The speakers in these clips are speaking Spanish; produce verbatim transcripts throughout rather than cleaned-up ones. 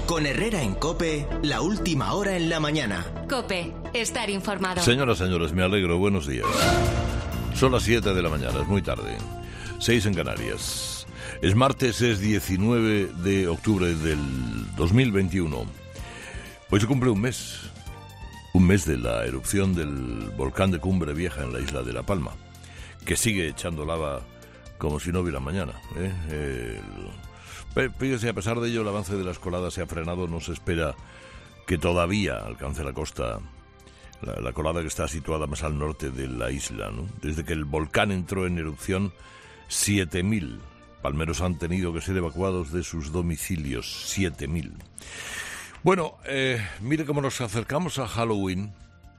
Con Herrera en COPE, la última hora en la mañana. COPE, estar informado. Señoras, señores, me alegro, buenos días. Son las siete de la mañana, es muy tarde. seis en Canarias. Es martes, es diecinueve de octubre del dos mil veintiuno. Hoy se cumple un mes. Un mes de la erupción del volcán de Cumbre Vieja en la isla de La Palma, que sigue echando lava como si no hubiera mañana, ¿eh? El... Fíjese, a pesar de ello, el avance de las coladas se ha frenado. No se espera que todavía alcance la costa, la, la colada que está situada más al norte de la isla, ¿no? Desde que el volcán entró en erupción, siete mil palmeros han tenido que ser evacuados de sus domicilios. siete mil. Bueno, eh, mire cómo nos acercamos a Halloween,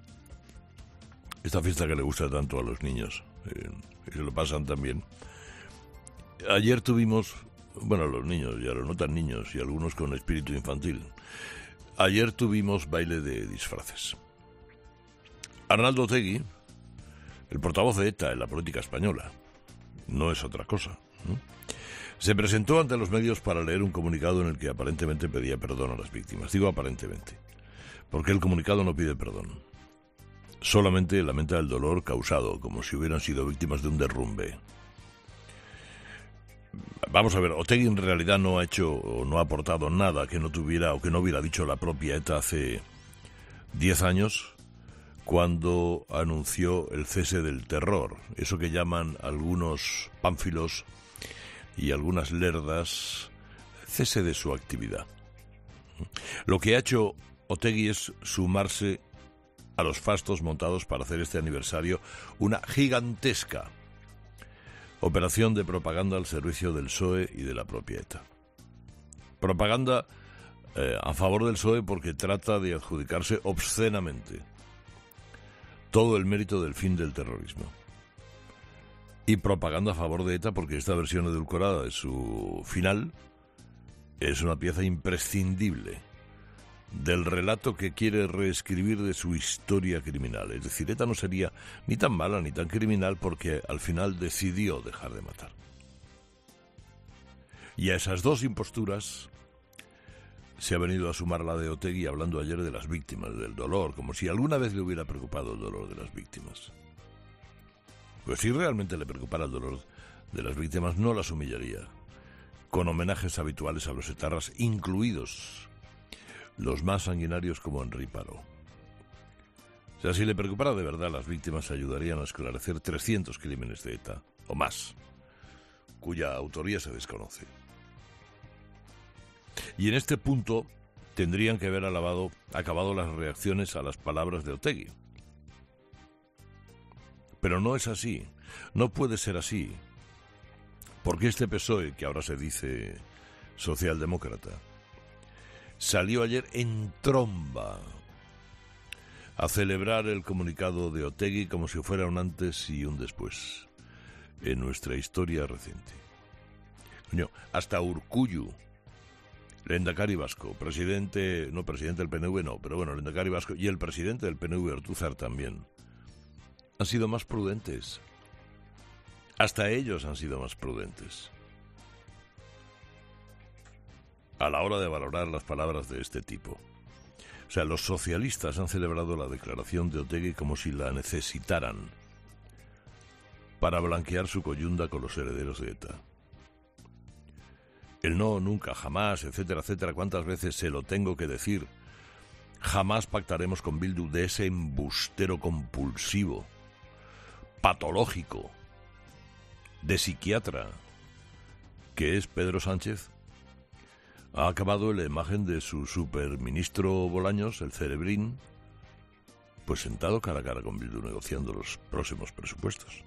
esta fiesta que le gusta tanto a los niños, eh, y se lo pasan también. Ayer tuvimos, bueno, los niños y a los no tan niños y algunos con espíritu infantil, ayer tuvimos baile de disfraces. Arnaldo Otegi, el portavoz de ETA en la política española, no es otra cosa, ¿no? Se presentó ante los medios para leer un comunicado en el que aparentemente pedía perdón a las víctimas. Digo aparentemente, porque el comunicado no pide perdón. Solamente lamenta el dolor causado, como si hubieran sido víctimas de un derrumbe. Vamos a ver, Otegi en realidad no ha hecho o no ha aportado nada que no tuviera o que no hubiera dicho la propia ETA hace diez años, cuando anunció el cese del terror, eso que llaman algunos pánfilos y algunas lerdas, cese de su actividad. Lo que ha hecho Otegi es sumarse a los fastos montados para hacer este aniversario una gigantesca operación de propaganda al servicio del P S O E y de la propia ETA. Propaganda eh, a favor del P S O E porque trata de adjudicarse obscenamente todo el mérito del fin del terrorismo. Y propaganda a favor de ETA porque esta versión edulcorada de su final es una pieza imprescindible del relato que quiere reescribir de su historia criminal. Es decir, ETA no sería ni tan mala ni tan criminal porque al final decidió dejar de matar. Y a esas dos imposturas se ha venido a sumar la de Otegi, hablando ayer de las víctimas, del dolor, como si alguna vez le hubiera preocupado el dolor de las víctimas. Pues si realmente le preocupara el dolor de las víctimas, no las humillaría con homenajes habituales a los etarras, incluidos los más sanguinarios como Henri Parot. O sea, si le preocupara de verdad, las víctimas ayudarían a esclarecer trescientos crímenes de ETA, o más, cuya autoría se desconoce. Y en este punto tendrían que haber alabado, acabado las reacciones a las palabras de Otegi. Pero no es así, no puede ser así, porque este P S O E, que ahora se dice socialdemócrata, salió ayer en tromba a celebrar el comunicado de Otegi como si fuera un antes y un después en nuestra historia reciente. Coño, hasta Urkullu, lehendakari vasco, presidente, no presidente del P N V, no, pero bueno, lehendakari vasco, y el presidente del P N V, Ortúzar, también, han sido más prudentes. Hasta ellos han sido más prudentes a la hora de valorar las palabras de este tipo. O sea, los socialistas han celebrado la declaración de Otegi como si la necesitaran para blanquear su coyunda con los herederos de ETA. El no, nunca, jamás, etcétera, etcétera, ¿cuántas veces se lo tengo que decir? Jamás pactaremos con Bildu, de ese embustero compulsivo, patológico, de psiquiatra, que es Pedro Sánchez. Ha acabado en la imagen de su superministro Bolaños, el cerebrín, pues sentado cara a cara con Bildu negociando los próximos presupuestos.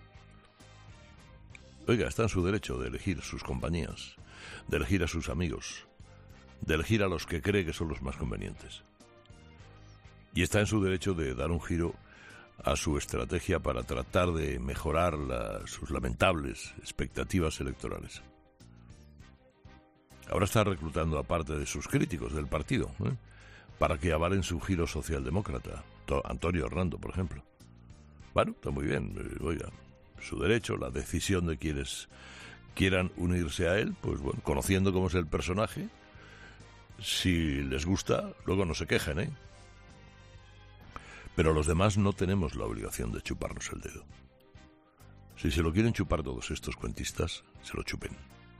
Oiga, está en su derecho de elegir sus compañías, de elegir a sus amigos, de elegir a los que cree que son los más convenientes. Y está en su derecho de dar un giro a su estrategia para tratar de mejorar la, sus lamentables expectativas electorales. Ahora está reclutando a parte de sus críticos del partido, ¿eh?, para que avalen su giro socialdemócrata. Antonio Hernando, por ejemplo. Bueno, está muy bien, eh, oiga, su derecho, la decisión de quienes quieran unirse a él, pues bueno, conociendo cómo es el personaje, Si les gusta, luego no se quejen, ¿eh? Pero los demás no tenemos la obligación de chuparnos el dedo. Si se lo quieren chupar todos estos cuentistas, se lo chupen.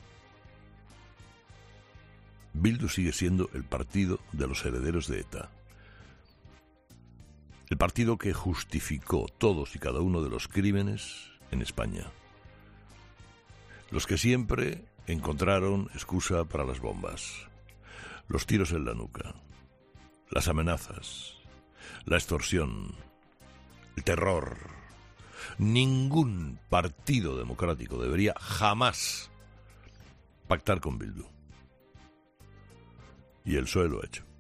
Bildu sigue siendo el partido de los herederos de ETA. El partido que justificó todos y cada uno de los crímenes en España. Los que siempre encontraron excusa para las bombas, los tiros en la nuca, las amenazas, la extorsión, el terror. Ningún partido democrático debería jamás pactar con Bildu. Y el P S O E lo ha hecho.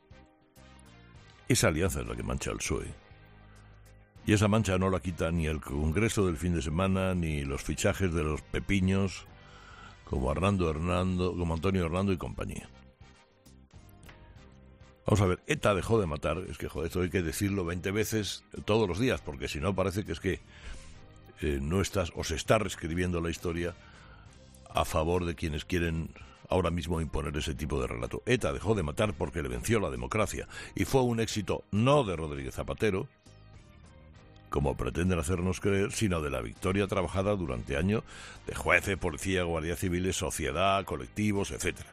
Esa alianza es la que mancha al P S O E. Y esa mancha no la quita ni el Congreso del fin de semana, ni los fichajes de los pepiños, como Hernando Hernando, como Antonio Hernando y compañía. Vamos a ver, ETA dejó de matar, es que joder, esto hay que decirlo veinte veces todos los días, porque si no parece que es que eh, no estás, o se está reescribiendo la historia a favor de quienes quieren ahora mismo imponer ese tipo de relato. ETA dejó de matar porque le venció la democracia, y fue un éxito no de Rodríguez Zapatero, como pretenden hacernos creer, sino de la victoria trabajada durante años de jueces, policía, guardias civiles, sociedad, colectivos, etcétera.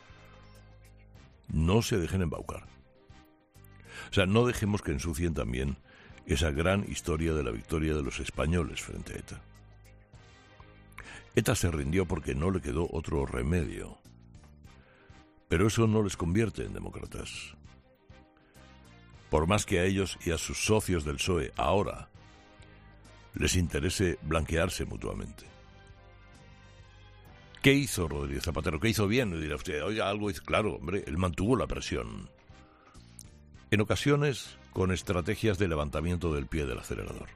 No se dejen embaucar. O sea, no dejemos que ensucien también esa gran historia de la victoria de los españoles frente a ETA. ETA se rindió porque no le quedó otro remedio. Pero eso no les convierte en demócratas. Por más que a ellos y a sus socios del P S O E ahora les interese blanquearse mutuamente. ¿Qué hizo Rodríguez Zapatero? ¿Qué hizo bien? Dirá usted, oiga, algo hizo. Claro, hombre, él mantuvo la presión. En ocasiones con estrategias de levantamiento del pie del acelerador.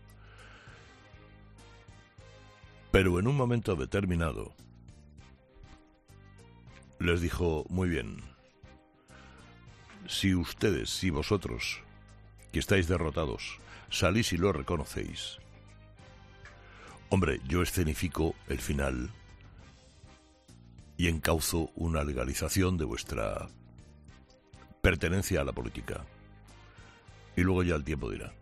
Pero en un momento determinado les dijo, muy bien, si ustedes, si vosotros, que estáis derrotados, salís y lo reconocéis, hombre, yo escenifico el final y encauzo una legalización de vuestra pertenencia a la política. Y luego ya el tiempo dirá.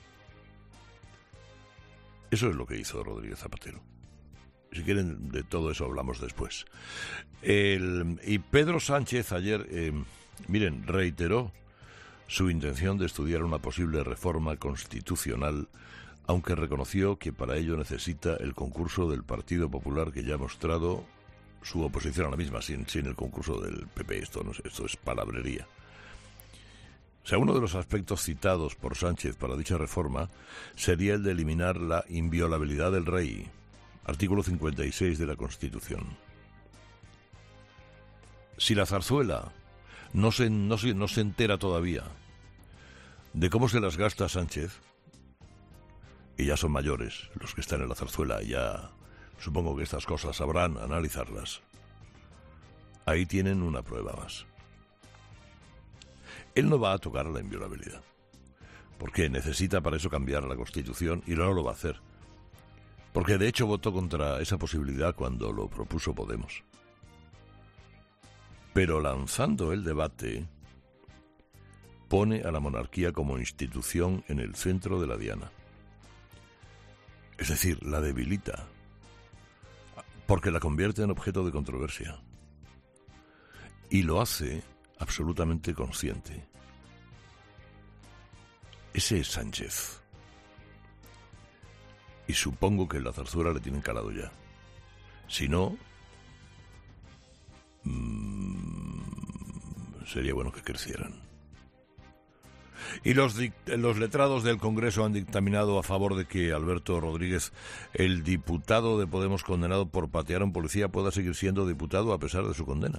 Eso es lo que hizo Rodríguez Zapatero. Si quieren, de todo eso hablamos después. El, y Pedro Sánchez ayer, eh, miren, reiteró su intención de estudiar una posible reforma constitucional, aunque reconoció que para ello necesita el concurso del Partido Popular, que ya ha mostrado su oposición a la misma, sin, sin el concurso del P P. Esto, no sé, esto es palabrería. O sea, uno de los aspectos citados por Sánchez para dicha reforma sería el de eliminar la inviolabilidad del rey, artículo cincuenta y seis de la Constitución. Si la zarzuela no se, no se, no se entera todavía de cómo se las gasta Sánchez, y ya son mayores los que están en la zarzuela, ya supongo que estas cosas sabrán analizarlas, ahí tienen una prueba más. Él no va a tocar la inviolabilidad, porque necesita para eso cambiar la Constitución y no lo va a hacer. Porque de hecho votó contra esa posibilidad cuando lo propuso Podemos. Pero lanzando el debate, pone a la monarquía como institución en el centro de la diana. Es decir, la debilita, porque la convierte en objeto de controversia. Y lo hace absolutamente consciente. Ese es Sánchez. Y supongo que la zarzuela le tienen calado ya. Si no, mmm, sería bueno que crecieran. Y los, los letrados del Congreso han dictaminado a favor de que Alberto Rodríguez, el diputado de Podemos condenado por patear a un policía, pueda seguir siendo diputado a pesar de su condena.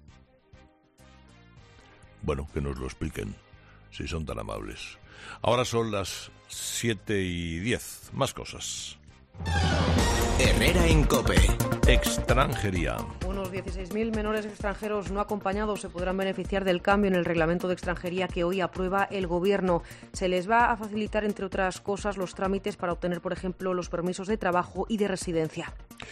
Bueno, que nos lo expliquen, si son tan amables. Ahora son las siete y diez. Más cosas. Herrera en COPE. Extranjería. Unos dieciséis mil menores extranjeros no acompañados se podrán beneficiar del cambio en el reglamento de extranjería que hoy aprueba el Gobierno. Se les va a facilitar, entre otras cosas, los trámites para obtener, por ejemplo, los permisos de trabajo y de residencia.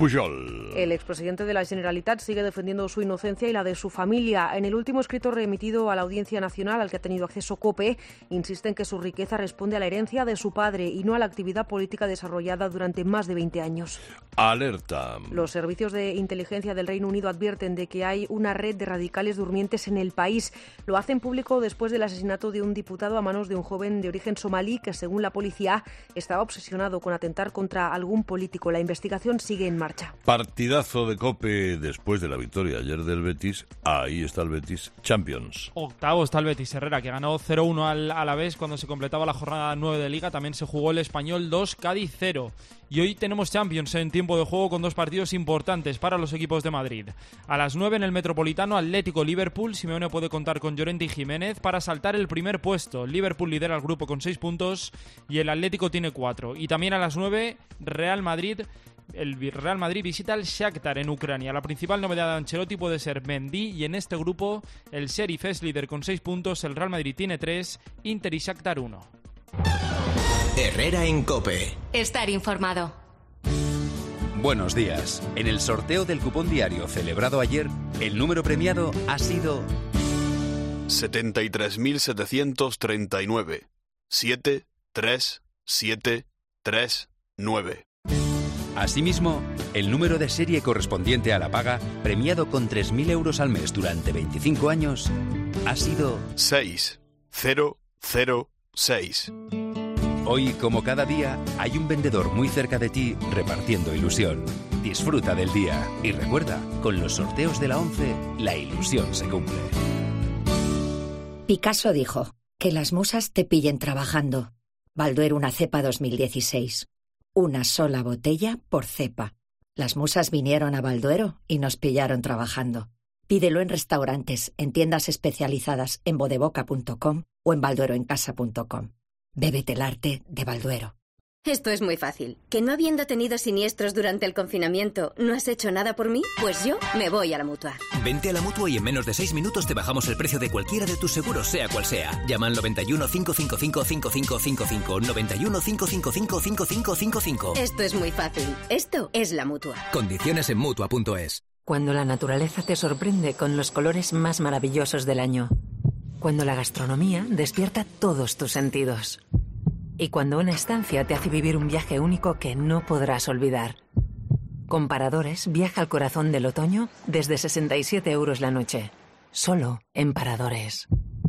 Pujol. El expresidente de la Generalitat sigue defendiendo su inocencia y la de su familia. En el último escrito remitido a la Audiencia Nacional, al que ha tenido acceso COPE, insiste en que su riqueza responde a la herencia de su padre y no a la actividad política desarrollada durante más de veinte años. Alerta. Los servicios de inteligencia del Reino Unido advierten de que hay una red de radicales durmientes en el país. Lo hacen público después del asesinato de un diputado a manos de un joven de origen somalí que, según la policía, estaba obsesionado con atentar contra algún político. La investigación sigue en marcha. Partidazo de COPE después de la victoria ayer del Betis. Ahí está el Betis Champions. Octavo está el Betis Herrera, que ganó cero uno al Alavés cuando se completaba la jornada nueve de Liga. También se jugó el Español dos, Cádiz cero. Y hoy tenemos Champions en tiempo de juego con dos partidos importantes para los equipos de Madrid. A las nueve en el Metropolitano, Atlético-Liverpool. Simeone puede contar con Llorente y Jiménez para saltar el primer puesto. Liverpool lidera el grupo con seis puntos y el Atlético tiene cuatro. Y también a las nueve, Real Madrid. El Real Madrid visita al Shakhtar en Ucrania. La principal novedad de Ancelotti puede ser Mendy, y en este grupo el Sheriff es líder con seis puntos, el Real Madrid tiene tres, Inter y Shakhtar uno. Herrera en COPE. Estar informado. Buenos días. En el sorteo del cupón diario celebrado ayer, el número premiado ha sido setenta y tres mil setecientos treinta y nueve. siete tres siete tres nueve. Asimismo, el número de serie correspondiente a la paga, premiado con tres mil euros al mes durante veinticinco años, ha sido seis cero cero seis. Hoy, como cada día, hay un vendedor muy cerca de ti repartiendo ilusión. Disfruta del día y recuerda, con los sorteos de la once, la ilusión se cumple. Picasso dijo, que las musas te pillen trabajando. Balduero una cepa dos mil dieciséis. Una sola botella por cepa. Las musas vinieron a Balduero y nos pillaron trabajando. Pídelo en restaurantes, en tiendas especializadas en bodeboca punto com o en baldueroencasa punto com. Bébete el arte de Balduero. Esto es muy fácil. ¿Que no habiendo tenido siniestros durante el confinamiento no has hecho nada por mí? Pues yo me voy a la Mutua. Vente a la Mutua y en menos de seis minutos te bajamos el precio de cualquiera de tus seguros, sea cual sea. Llama al noventa y uno, cinco cinco cinco, cinco cinco cinco cinco, noventa y uno, cinco cinco cinco, cinco cinco cinco cinco. Esto es muy fácil. Esto es la Mutua. Condiciones en Mutua punto es. Cuando la naturaleza te sorprende con los colores más maravillosos del año. Cuando la gastronomía despierta todos tus sentidos. Y cuando una estancia te hace vivir un viaje único que no podrás olvidar. Con Paradores, viaja al corazón del otoño desde sesenta y siete euros la noche. Solo en Paradores.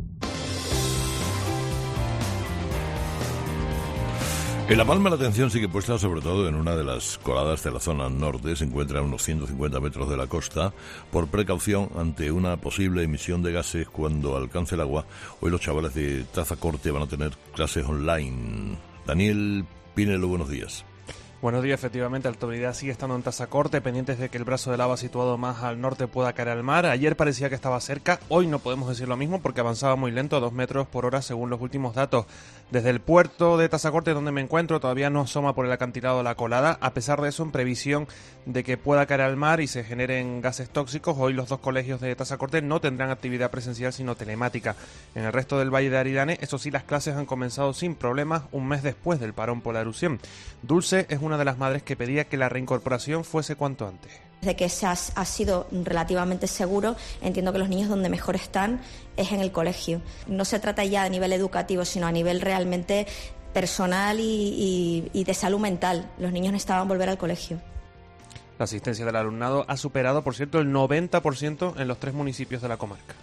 En La Palma la atención sigue puesta sobre todo en una de las coladas de la zona norte. Se encuentra a unos ciento cincuenta metros de la costa. Por precaución ante una posible emisión de gases cuando alcance el agua, hoy los chavales de Tazacorte van a tener clases online. Daniel Pinelo, buenos días. Buenos días, efectivamente, la autoridad sigue estando en Tazacorte, pendientes de que el brazo de lava situado más al norte pueda caer al mar. Ayer parecía que estaba cerca, hoy no podemos decir lo mismo porque avanzaba muy lento, a dos metros por hora según los últimos datos. Desde el puerto de Tazacorte, donde me encuentro, todavía no asoma por el acantilado la colada. A pesar de eso, en previsión de que pueda caer al mar y se generen gases tóxicos, hoy los dos colegios de Tazacorte no tendrán actividad presencial sino telemática. En el resto del Valle de Aridane, eso sí, las clases han comenzado sin problemas un mes después del parón por la erupción. Dulce es una de las madres que pedía que la reincorporación fuese cuanto antes. De que se ha, ha sido relativamente seguro, entiendo que los niños donde mejor están es en el colegio. No se trata ya a nivel educativo, sino a nivel realmente personal y, y, y de salud mental. Los niños necesitaban volver al colegio. La asistencia del alumnado ha superado, por cierto, el noventa por ciento en los tres municipios de la comarca.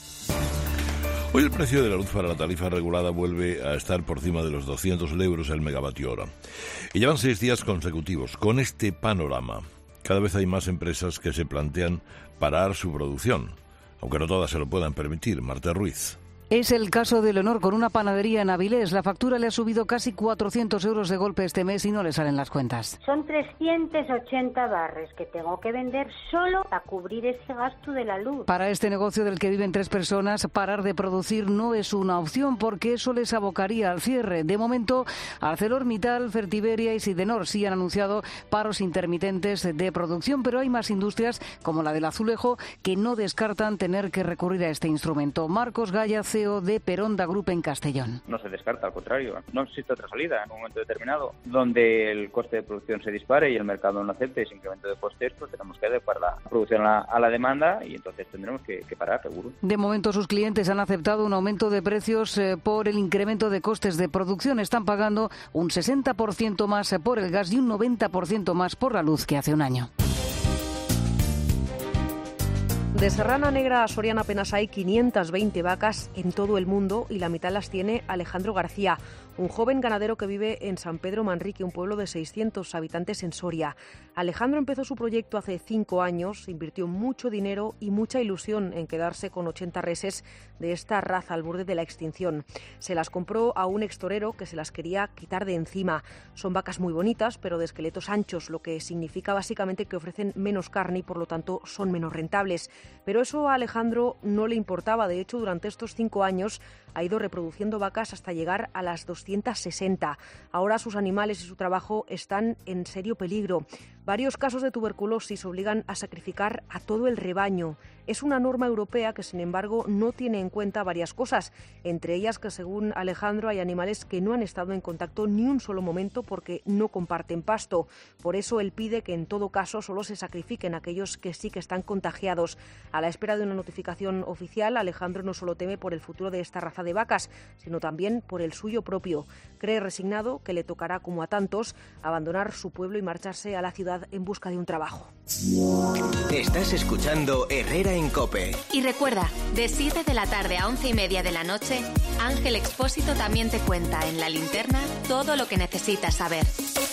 Hoy el precio de la luz para la tarifa regulada vuelve a estar por encima de los doscientos euros el megavatio hora. Y llevan seis días consecutivos con este panorama. Cada vez hay más empresas que se plantean parar su producción, aunque no todas se lo puedan permitir. Marta Ruiz. Es el caso de Leonor con una panadería en Avilés. La factura le ha subido casi cuatrocientos euros de golpe este mes y no le salen las cuentas. Son trescientos ochenta barres que tengo que vender solo a cubrir ese gasto de la luz. Para este negocio del que viven tres personas, parar de producir no es una opción porque eso les abocaría al cierre. De momento, ArcelorMittal, Fertiberia y Sidenor sí han anunciado paros intermitentes de producción, pero hay más industrias como la del azulejo que no descartan tener que recurrir a este instrumento. Marcos Gaya, C C E O de Peronda Group en Castellón. No se descarta, al contrario, no existe otra salida en un momento determinado donde el coste de producción se dispare y el mercado no acepte ese incremento de costes, pues tenemos que adecuar la producción a la, a la demanda y entonces tendremos que, que parar, seguro. De momento sus clientes han aceptado un aumento de precios eh, por el incremento de costes de producción. Están pagando un sesenta por ciento más por el gas y un noventa por ciento más por la luz que hace un año. De Serrana Negra a Soriana apenas hay quinientas veinte vacas en todo el mundo y la mitad las tiene Alejandro García, un joven ganadero que vive en San Pedro Manrique, un pueblo de seiscientos habitantes en Soria. Alejandro empezó su proyecto hace cinco años, invirtió mucho dinero y mucha ilusión en quedarse con ochenta reses de esta raza al borde de la extinción. Se las compró a un extorero que se las quería quitar de encima. Son vacas muy bonitas, pero de esqueletos anchos, lo que significa básicamente que ofrecen menos carne y por lo tanto son menos rentables. Pero eso a Alejandro no le importaba. De hecho, durante estos cinco años ha ido reproduciendo vacas hasta llegar a las doscientas sesenta. Ahora sus animales y su trabajo están en serio peligro. Varios casos de tuberculosis obligan a sacrificar a todo el rebaño. Es una norma europea que, sin embargo, no tiene en cuenta varias cosas, entre ellas que, según Alejandro, hay animales que no han estado en contacto ni un solo momento porque no comparten pasto. Por eso él pide que, en todo caso, solo se sacrifiquen aquellos que sí que están contagiados. A la espera de una notificación oficial, Alejandro no solo teme por el futuro de esta raza de vacas, sino también por el suyo propio. Cree resignado que le tocará, como a tantos, abandonar su pueblo y marcharse a la ciudad en busca de un trabajo. Estás escuchando Herrera en COPE. Y recuerda, de siete de la tarde a once y media de la noche, Ángel Expósito también te cuenta en La Linterna todo lo que necesitas saber.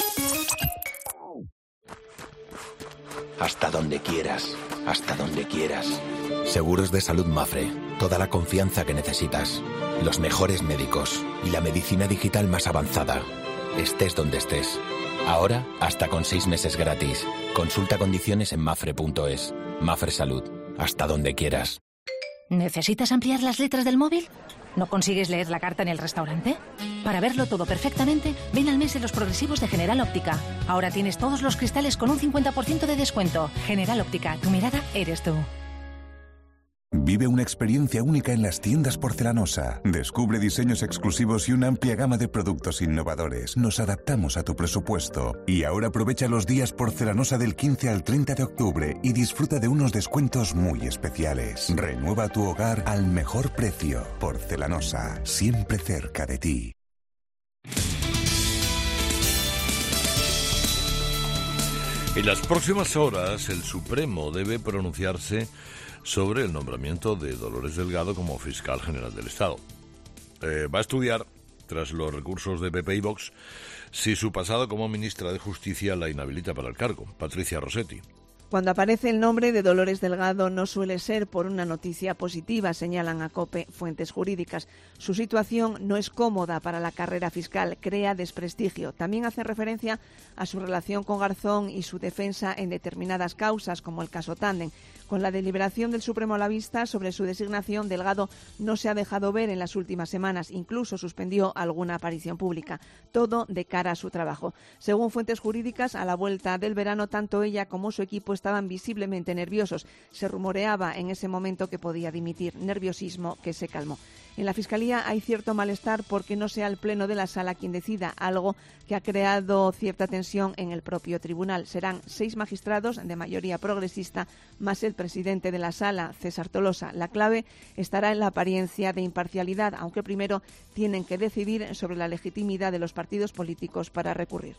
Hasta donde quieras, hasta donde quieras. Seguros de Salud Mafre. Toda la confianza que necesitas. Los mejores médicos y la medicina digital más avanzada. Estés donde estés. Ahora, hasta con seis meses gratis. Consulta condiciones en mafre punto es. Mafre Salud. Hasta donde quieras. ¿Necesitas ampliar las letras del móvil? ¿No consigues leer la carta en el restaurante? Para verlo todo perfectamente, ven al mes de los progresivos de General Óptica. Ahora tienes todos los cristales con un cincuenta por ciento de descuento. General Óptica, tu mirada eres tú. Vive una experiencia única en las tiendas Porcelanosa. Descubre diseños exclusivos y una amplia gama de productos innovadores. Nos adaptamos a tu presupuesto. Y ahora aprovecha los días Porcelanosa del quince al treinta de octubre y disfruta de unos descuentos muy especiales. Renueva tu hogar al mejor precio. Porcelanosa, siempre cerca de ti. En las próximas horas, el Supremo debe pronunciarse sobre el nombramiento de Dolores Delgado como fiscal general del Estado. Eh, va a estudiar, tras los recursos de P P y Vox, si su pasado como ministra de Justicia la inhabilita para el cargo. Patricia Rossetti. Cuando aparece el nombre de Dolores Delgado no suele ser por una noticia positiva, señalan a COPE fuentes jurídicas. Su situación no es cómoda para la carrera fiscal, crea desprestigio. También hace referencia a su relación con Garzón y su defensa en determinadas causas, como el caso Tandem. Con la deliberación del Supremo a la vista sobre su designación, Delgado no se ha dejado ver en las últimas semanas, incluso suspendió alguna aparición pública. Todo de cara a su trabajo. Según fuentes jurídicas, a la vuelta del verano, tanto ella como su equipo estaban visiblemente nerviosos. Se rumoreaba en ese momento que podía dimitir, nerviosismo que se calmó. En la Fiscalía hay cierto malestar porque no sea el Pleno de la Sala quien decida, algo que ha creado cierta tensión en el propio tribunal. Serán seis magistrados de mayoría progresista, más el presidente de la Sala, César Tolosa. La clave estará en la apariencia de imparcialidad, aunque primero tienen que decidir sobre la legitimidad de los partidos políticos para recurrir.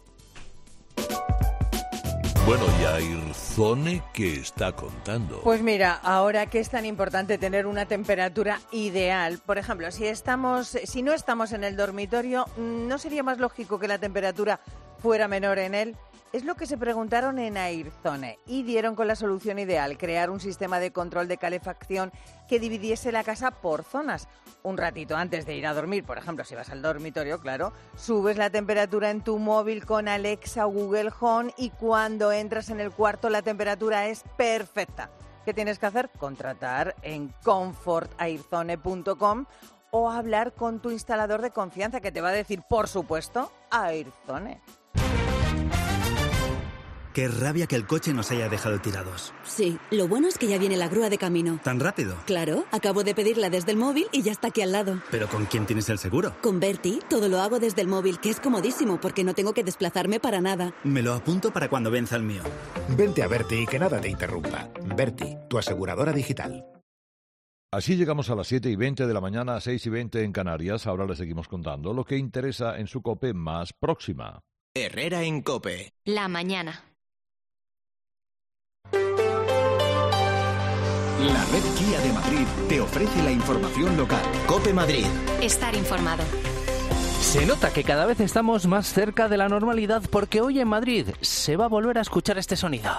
Bueno, y Airzone, ¿qué está contando? Pues mira, ahora que es tan importante tener una temperatura ideal, por ejemplo, si estamos, si no estamos en el dormitorio, ¿no sería más lógico que la temperatura fuera menor en él? Es lo que se preguntaron en Airzone y dieron con la solución ideal, crear un sistema de control de calefacción que dividiese la casa por zonas. Un ratito antes de ir a dormir, por ejemplo, si vas al dormitorio, claro, subes la temperatura en tu móvil con Alexa o Google Home y cuando entras en el cuarto la temperatura es perfecta. ¿Qué tienes que hacer? Contratar en comfort airzone punto com o hablar con tu instalador de confianza que te va a decir, por supuesto, Airzone. Qué rabia que el coche nos haya dejado tirados. Sí, lo bueno es que ya viene la grúa de camino. ¿Tan rápido? Claro, acabo de pedirla desde el móvil y ya está aquí al lado. ¿Pero con quién tienes el seguro? Con Berti, todo lo hago desde el móvil, que es comodísimo porque no tengo que desplazarme para nada. Me lo apunto para cuando venza el mío. Vente a Berti y que nada te interrumpa. Berti, tu aseguradora digital. Así llegamos a las siete y veinte de la mañana, a seis y veinte en Canarias. Ahora les seguimos contando lo que interesa en su COPE más próxima. Herrera en COPE. La mañana. La red Kia de Madrid te ofrece la información local. COPE Madrid. Estar informado. Se nota que cada vez estamos más cerca de la normalidad porque hoy en Madrid se va a volver a escuchar este sonido.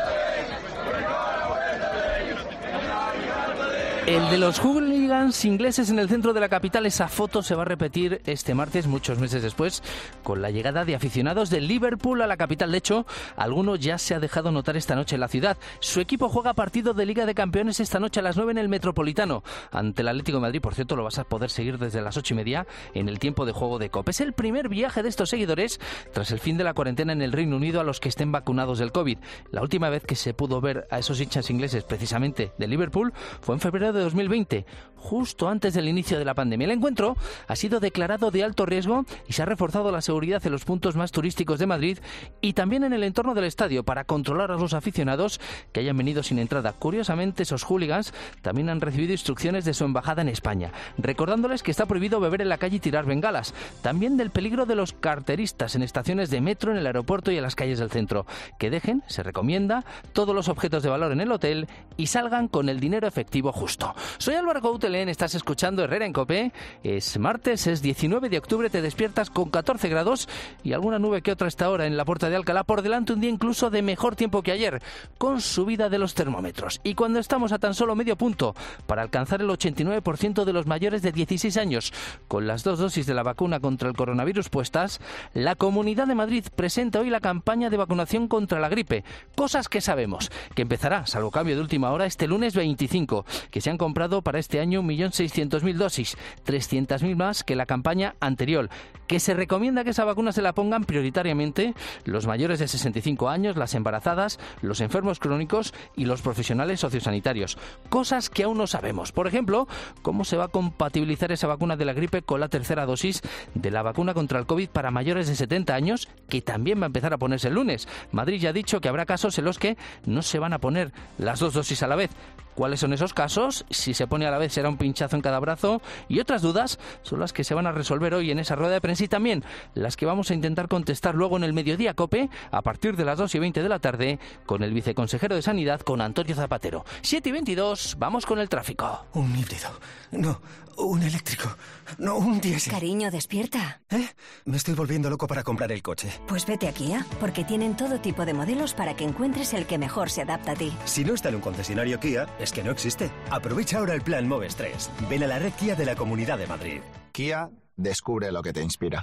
El de los hooligans ingleses en el centro de la capital, esa foto se va a repetir este martes, muchos meses después, con la llegada de aficionados del Liverpool a la capital. De hecho, alguno ya se ha dejado notar esta noche en la ciudad. Su equipo juega partido de Liga de Campeones esta noche a las nueve en el Metropolitano, ante el Atlético de Madrid. Por cierto, lo vas a poder seguir desde las ocho y media en el tiempo de juego de COPE. Es el primer viaje de estos seguidores tras el fin de la cuarentena en el Reino Unido a los que estén vacunados del COVID. La última vez que se pudo ver a esos hinchas ingleses, precisamente de Liverpool, fue en febrero de dos mil veinte, justo antes del inicio de la pandemia. El encuentro ha sido declarado de alto riesgo y se ha reforzado la seguridad en los puntos más turísticos de Madrid y también en el entorno del estadio para controlar a los aficionados que hayan venido sin entrada. Curiosamente, esos hooligans también han recibido instrucciones de su embajada en España, recordándoles que está prohibido beber en la calle y tirar bengalas. También del peligro de los carteristas en estaciones de metro, en el aeropuerto y en las calles del centro. Que dejen, se recomienda, todos los objetos de valor en el hotel y salgan con el dinero efectivo justo. Soy Álvaro Coutelén, estás escuchando Herrera en COPE. Es martes, es diecinueve de octubre, te despiertas con catorce grados y alguna nube que otra esta hora en la Puerta de Alcalá. Por delante un día incluso de mejor tiempo que ayer, con subida de los termómetros. Y cuando estamos a tan solo medio punto para alcanzar el ochenta y nueve por ciento de los mayores de dieciséis años con las dos dosis de la vacuna contra el coronavirus puestas, la Comunidad de Madrid presenta hoy la campaña de vacunación contra la gripe. Cosas que sabemos, que empezará, salvo cambio de última hora, este lunes veinticinco, que se han comprado para este año un millón seiscientas mil dosis, trescientas mil más que la campaña anterior, que se recomienda que esa vacuna se la pongan prioritariamente los mayores de sesenta y cinco años, las embarazadas, los enfermos crónicos y los profesionales sociosanitarios. Cosas que aún no sabemos. Por ejemplo, cómo se va a compatibilizar esa vacuna de la gripe con la tercera dosis de la vacuna contra el COVID para mayores de setenta años, que también va a empezar a ponerse el lunes. Madrid ya ha dicho que habrá casos en los que no se van a poner las dos dosis a la vez. ¿Cuáles son esos casos? Si se pone a la vez será un pinchazo en cada brazo, y otras dudas son las que se van a resolver hoy en esa rueda de prensa y también las que vamos a intentar contestar luego en el Mediodía COPE a partir de las dos y veinte de la tarde con el viceconsejero de Sanidad, con Antonio Zapatero. siete y veintidós, vamos con el tráfico. Un híbrido, no, un eléctrico, no, un diésel. Cariño, despierta. ¿Eh? Me estoy volviendo loco para comprar el coche. Pues vete a Kia, porque tienen todo tipo de modelos para que encuentres el que mejor se adapta a ti. Si no está en un concesionario Kia, es que no existe. Aprovecha ahora el plan Moves tres. Ven a la red Kia de la Comunidad de Madrid. Kia, descubre lo que te inspira.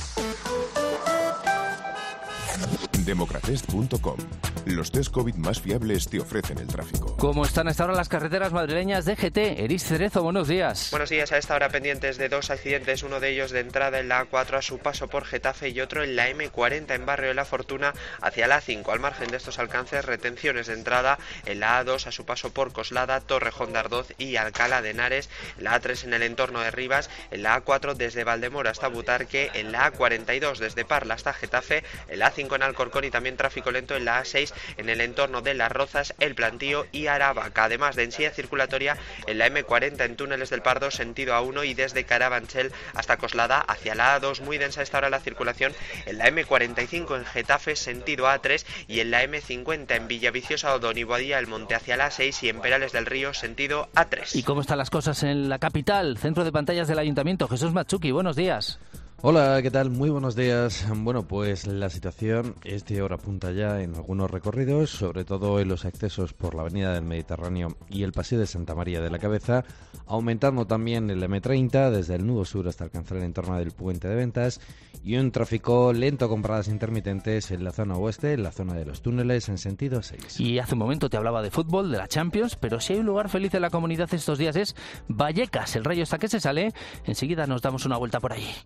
Democratest punto com. Los test COVID más fiables te ofrecen el tráfico. ¿Cómo están hasta ahora las carreteras madrileñas de G T? Eris Cerezo, buenos días. Buenos días. A esta hora pendientes de dos accidentes, uno de ellos de entrada en la A cuatro a su paso por Getafe y otro en la M cuarenta en Barrio de la Fortuna hacia la A cinco. Al margen de estos alcances, retenciones de entrada en la A dos a su paso por Coslada, Torrejón de Ardoz y Alcalá de Henares, en la A tres en el entorno de Rivas, en la A cuatro desde Valdemoro hasta Butarque, en la A cuarenta y dos desde Parla hasta Getafe, en la A cinco en Alcorcón y también tráfico lento en la A seis en el entorno de Las Rozas, El Plantío y Aravaca. Además, densidad circulatoria en la M cuarenta en Túneles del Pardo sentido A uno y desde Carabanchel hasta Coslada hacia la A dos. Muy densa a esta hora la circulación en la M cuarenta y cinco en Getafe sentido A tres y en la M cincuenta en Villaviciosa, Odón y Boadilla El Monte hacia la A seis y en Perales del Río sentido A tres. ¿Y cómo están las cosas en la capital? Centro de pantallas del Ayuntamiento. Jesús Machuki, buenos días. Hola, ¿qué tal? Muy buenos días. Bueno, pues la situación es de hora punta ya en algunos recorridos, sobre todo en los accesos por la Avenida del Mediterráneo y el Paseo de Santa María de la Cabeza, aumentando también el M treinta desde el nudo sur hasta alcanzar el entorno del Puente de Ventas, y un tráfico lento con paradas intermitentes en la zona oeste, en la zona de los túneles en sentido seis. Y hace un momento te hablaba de fútbol, de la Champions, pero si hay un lugar feliz en la comunidad estos días es Vallecas. El Rayo está que se sale, enseguida nos damos una vuelta por ahí. Como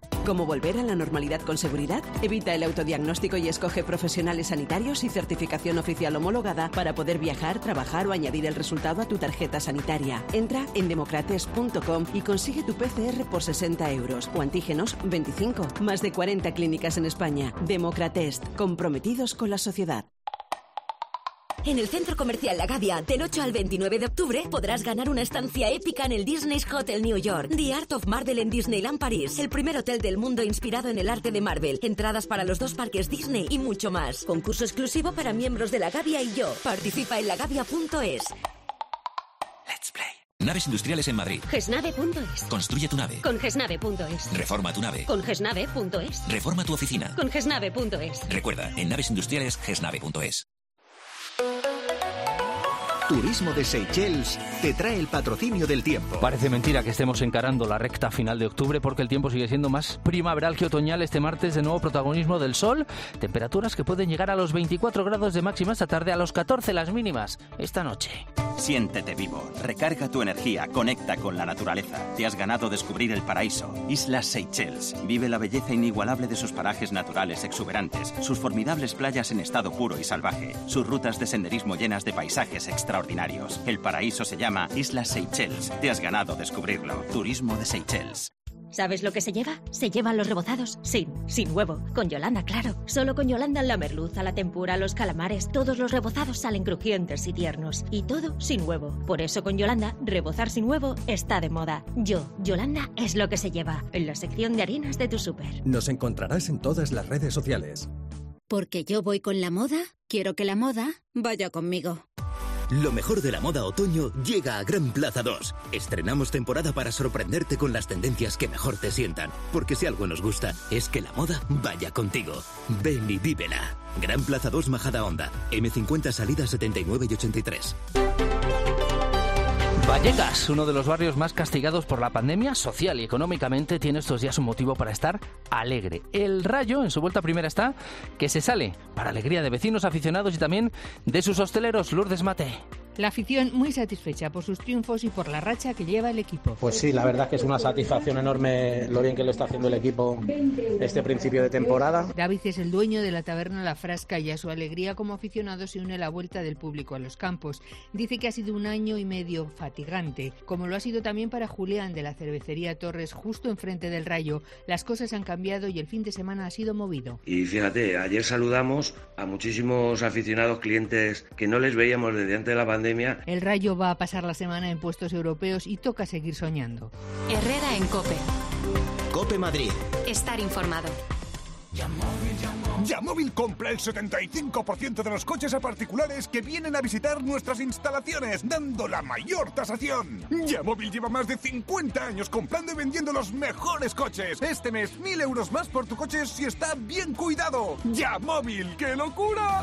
volver a la normalidad con seguridad? Evita el autodiagnóstico y escoge profesionales sanitarios y certificación oficial homologada para poder viajar, trabajar o añadir el resultado a tu tarjeta sanitaria. Entra en democrates punto com y consigue tu P C R por sesenta euros o antígenos veinticinco. Más de cuarenta clínicas en España. Democratest, comprometidos con la sociedad. En el Centro Comercial La Gavia, del ocho al veintinueve de octubre, podrás ganar una estancia épica en el Disney's Hotel New York, The Art of Marvel en Disneyland París, el primer hotel del mundo inspirado en el arte de Marvel, entradas para los dos parques Disney y mucho más. Concurso exclusivo para miembros de La Gavia y yo. Participa en lagavia punto es. Let's play. Naves industriales en Madrid. gesnave punto es. Construye tu nave. Con gesnave punto es. Reforma tu nave. Con gesnave punto es. Reforma tu oficina. Con gesnave punto es. Recuerda, en naves industriales, gesnave punto es. Turismo de Seychelles te trae el patrocinio del tiempo. Parece mentira que estemos encarando la recta final de octubre porque el tiempo sigue siendo más primaveral que otoñal. Este martes de nuevo protagonismo del sol, temperaturas que pueden llegar a los veinticuatro grados de máxima esta tarde, a los catorce las mínimas esta noche. Siéntete vivo, recarga tu energía, conecta con la naturaleza. Te has ganado descubrir el paraíso. Islas Seychelles. Vive la belleza inigualable de sus parajes naturales exuberantes, sus formidables playas en estado puro y salvaje, sus rutas de senderismo llenas de paisajes extraordinarios. El paraíso se llama Islas Seychelles. Te has ganado descubrirlo. Turismo de Seychelles. ¿Sabes lo que se lleva? Se llevan los rebozados sin, sin huevo. Con Yolanda, claro. Solo con Yolanda la merluza, la tempura, los calamares, todos los rebozados salen crujientes y tiernos. Y todo sin huevo. Por eso con Yolanda, rebozar sin huevo está de moda. Yo, Yolanda, es lo que se lleva. En la sección de harinas de tu súper. Nos encontrarás en todas las redes sociales. Porque yo voy con la moda, quiero que la moda vaya conmigo. Lo mejor de la moda otoño llega a Gran Plaza dos. Estrenamos temporada para sorprenderte con las tendencias que mejor te sientan. Porque si algo nos gusta, es que la moda vaya contigo. Ven y vívela. Gran Plaza dos Majadahonda. eme cincuenta salida setenta y nueve y ochenta y tres. Vallecas, uno de los barrios más castigados por la pandemia social y económicamente, tiene estos días un motivo para estar alegre. El Rayo, en su vuelta primera, está que se sale, para alegría de vecinos, aficionados y también de sus hosteleros. Lourdes Mate. La afición muy satisfecha por sus triunfos y por la racha que lleva el equipo. Pues sí, la verdad es que es una satisfacción enorme lo bien que lo está haciendo el equipo este principio de temporada. David es el dueño de la taberna La Frasca y a su alegría como aficionado se une la vuelta del público a los campos. Dice que ha sido un año y medio fatigante, como lo ha sido también para Julián de la cervecería Torres, justo enfrente del Rayo. Las cosas han cambiado y el fin de semana ha sido movido. Y fíjate, ayer saludamos a muchísimos aficionados, clientes que no les veíamos desde antes de la pandemia. El Rayo va a pasar la semana en puestos europeos y toca seguir soñando. Herrera en COPE. COPE Madrid. Estar informado. Yamóvil compra el setenta y cinco por ciento de los coches a particulares que vienen a visitar nuestras instalaciones, dando la mayor tasación. Yamóvil lleva más de cincuenta años comprando y vendiendo los mejores coches. Este mes, mil euros más por tu coche si está bien cuidado. Yamóvil, ¡qué locura!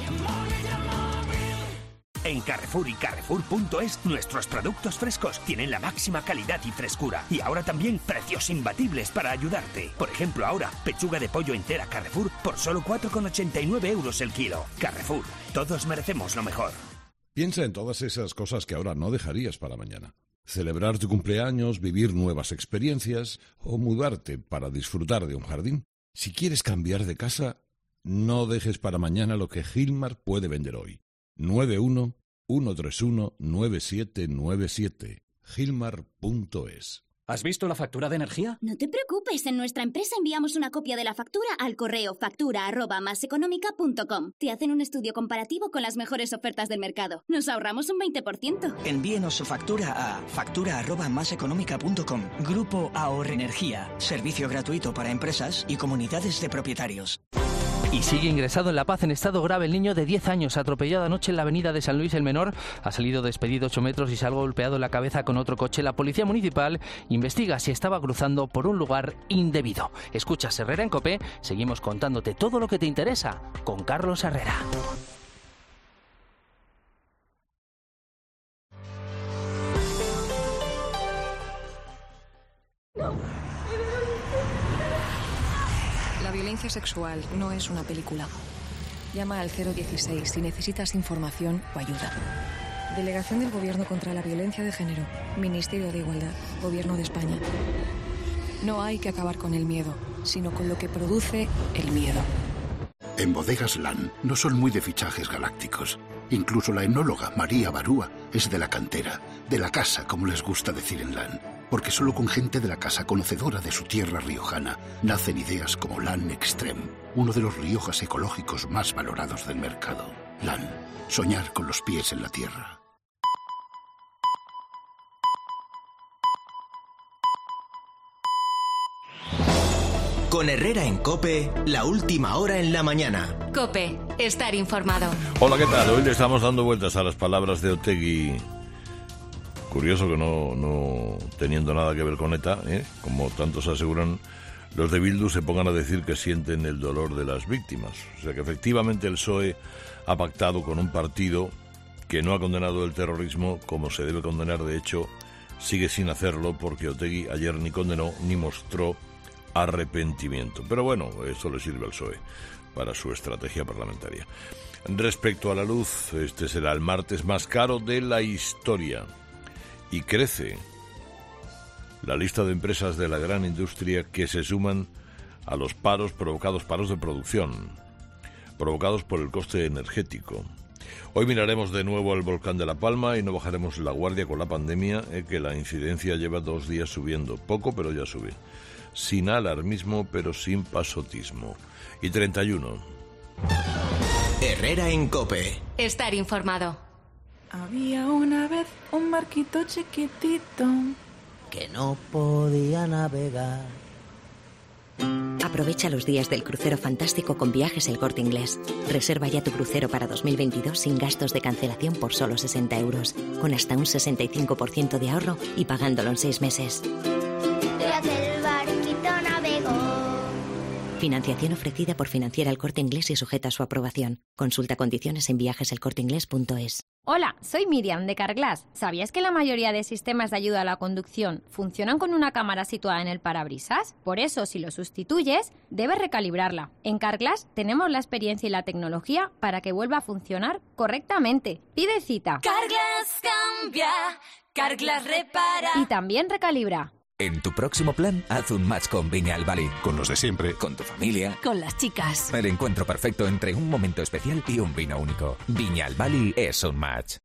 En Carrefour y Carrefour punto es, nuestros productos frescos tienen la máxima calidad y frescura. Y ahora también precios imbatibles para ayudarte. Por ejemplo, ahora, pechuga de pollo entera Carrefour por solo cuatro con ochenta y nueve euros el kilo. Carrefour, todos merecemos lo mejor. Piensa en todas esas cosas que ahora no dejarías para mañana. Celebrar tu cumpleaños, vivir nuevas experiencias o mudarte para disfrutar de un jardín. Si quieres cambiar de casa, no dejes para mañana lo que Gilmar puede vender hoy. nueve uno uno tres uno nueve siete nueve siete. Gilmar punto es. ¿Has visto la factura de energía? No te preocupes, en nuestra empresa enviamos una copia de la factura al correo factura arroba maseconómica punto com. Te hacen un estudio comparativo con las mejores ofertas del mercado. Nos ahorramos un veinte por ciento. Envíenos su factura a factura arroba maseconómica punto com. Grupo Ahorre Energía. Servicio gratuito para empresas y comunidades de propietarios. Y sigue ingresado en La Paz en estado grave el niño de diez años, atropellado anoche en la avenida de San Luis el Menor. Ha salido despedido ocho metros y se ha golpeado en la cabeza con otro coche. La policía municipal investiga si estaba cruzando por un lugar indebido. Escuchas Herrera en COPE, seguimos contándote todo lo que te interesa con Carlos Herrera. La violencia sexual no es una película. Llama al cero dieciséis si necesitas información o ayuda. Delegación del Gobierno contra la Violencia de Género. Ministerio de Igualdad. Gobierno de España. No hay que acabar con el miedo. sino con lo que produce el miedo. En Bodegas LAN no son muy de fichajes galácticos. Incluso la enóloga María Barúa es de la cantera, de la casa, como les gusta decir en LAN. Porque solo con gente de la casa conocedora de su tierra riojana nacen ideas como LAN Extreme, uno de los Riojas ecológicos más valorados del mercado. LAN, soñar con los pies en la tierra. Con Herrera en COPE, la última hora en la mañana. COPE, estar informado. Hola, ¿qué tal? Hoy le estamos dando vueltas a las palabras de Otegi. Curioso que no, no teniendo nada que ver con ETA, ¿eh? Como tantos aseguran, los de Bildu se pongan a decir que sienten el dolor de las víctimas. O sea que efectivamente el P S O E ha pactado con un partido que no ha condenado el terrorismo como se debe condenar. De hecho, sigue sin hacerlo porque Otegi ayer ni condenó ni mostró arrepentimiento. Pero bueno, esto le sirve al P S O E para su estrategia parlamentaria. Respecto a la luz, este será el martes más caro de la historia. Y crece la lista de empresas de la gran industria que se suman a los paros provocados, paros de producción, provocados por el coste energético. Hoy miraremos de nuevo el volcán de La Palma y no bajaremos la guardia con la pandemia, eh, que la incidencia lleva dos días subiendo. Poco, pero ya sube. Sin alarmismo, pero sin pasotismo. Y treinta y uno. Herrera en COPE. Estar informado. Había una vez un barquito chiquitito que no podía navegar. Aprovecha los días del crucero fantástico con Viajes El Corte Inglés. Reserva ya tu crucero para dos mil veintidós sin gastos de cancelación por solo sesenta euros, con hasta un sesenta y cinco por ciento de ahorro y pagándolo en seis meses. Tras el barquito navegó. Financiación ofrecida por Financiera El Corte Inglés y sujeta a su aprobación. Consulta condiciones en viajes el corte inglés punto es. Hola, soy Miriam de Carglass. ¿Sabías que la mayoría de sistemas de ayuda a la conducción funcionan con una cámara situada en el parabrisas? Por eso, si lo sustituyes, debes recalibrarla. En Carglass tenemos la experiencia y la tecnología para que vuelva a funcionar correctamente. Pide cita. Carglass cambia, Carglass repara. Y también recalibra. En tu próximo plan, haz un match con Viña Bali. Con los de siempre. Con tu familia. Con las chicas. El encuentro perfecto entre un momento especial y un vino único. Viña Bali es un match.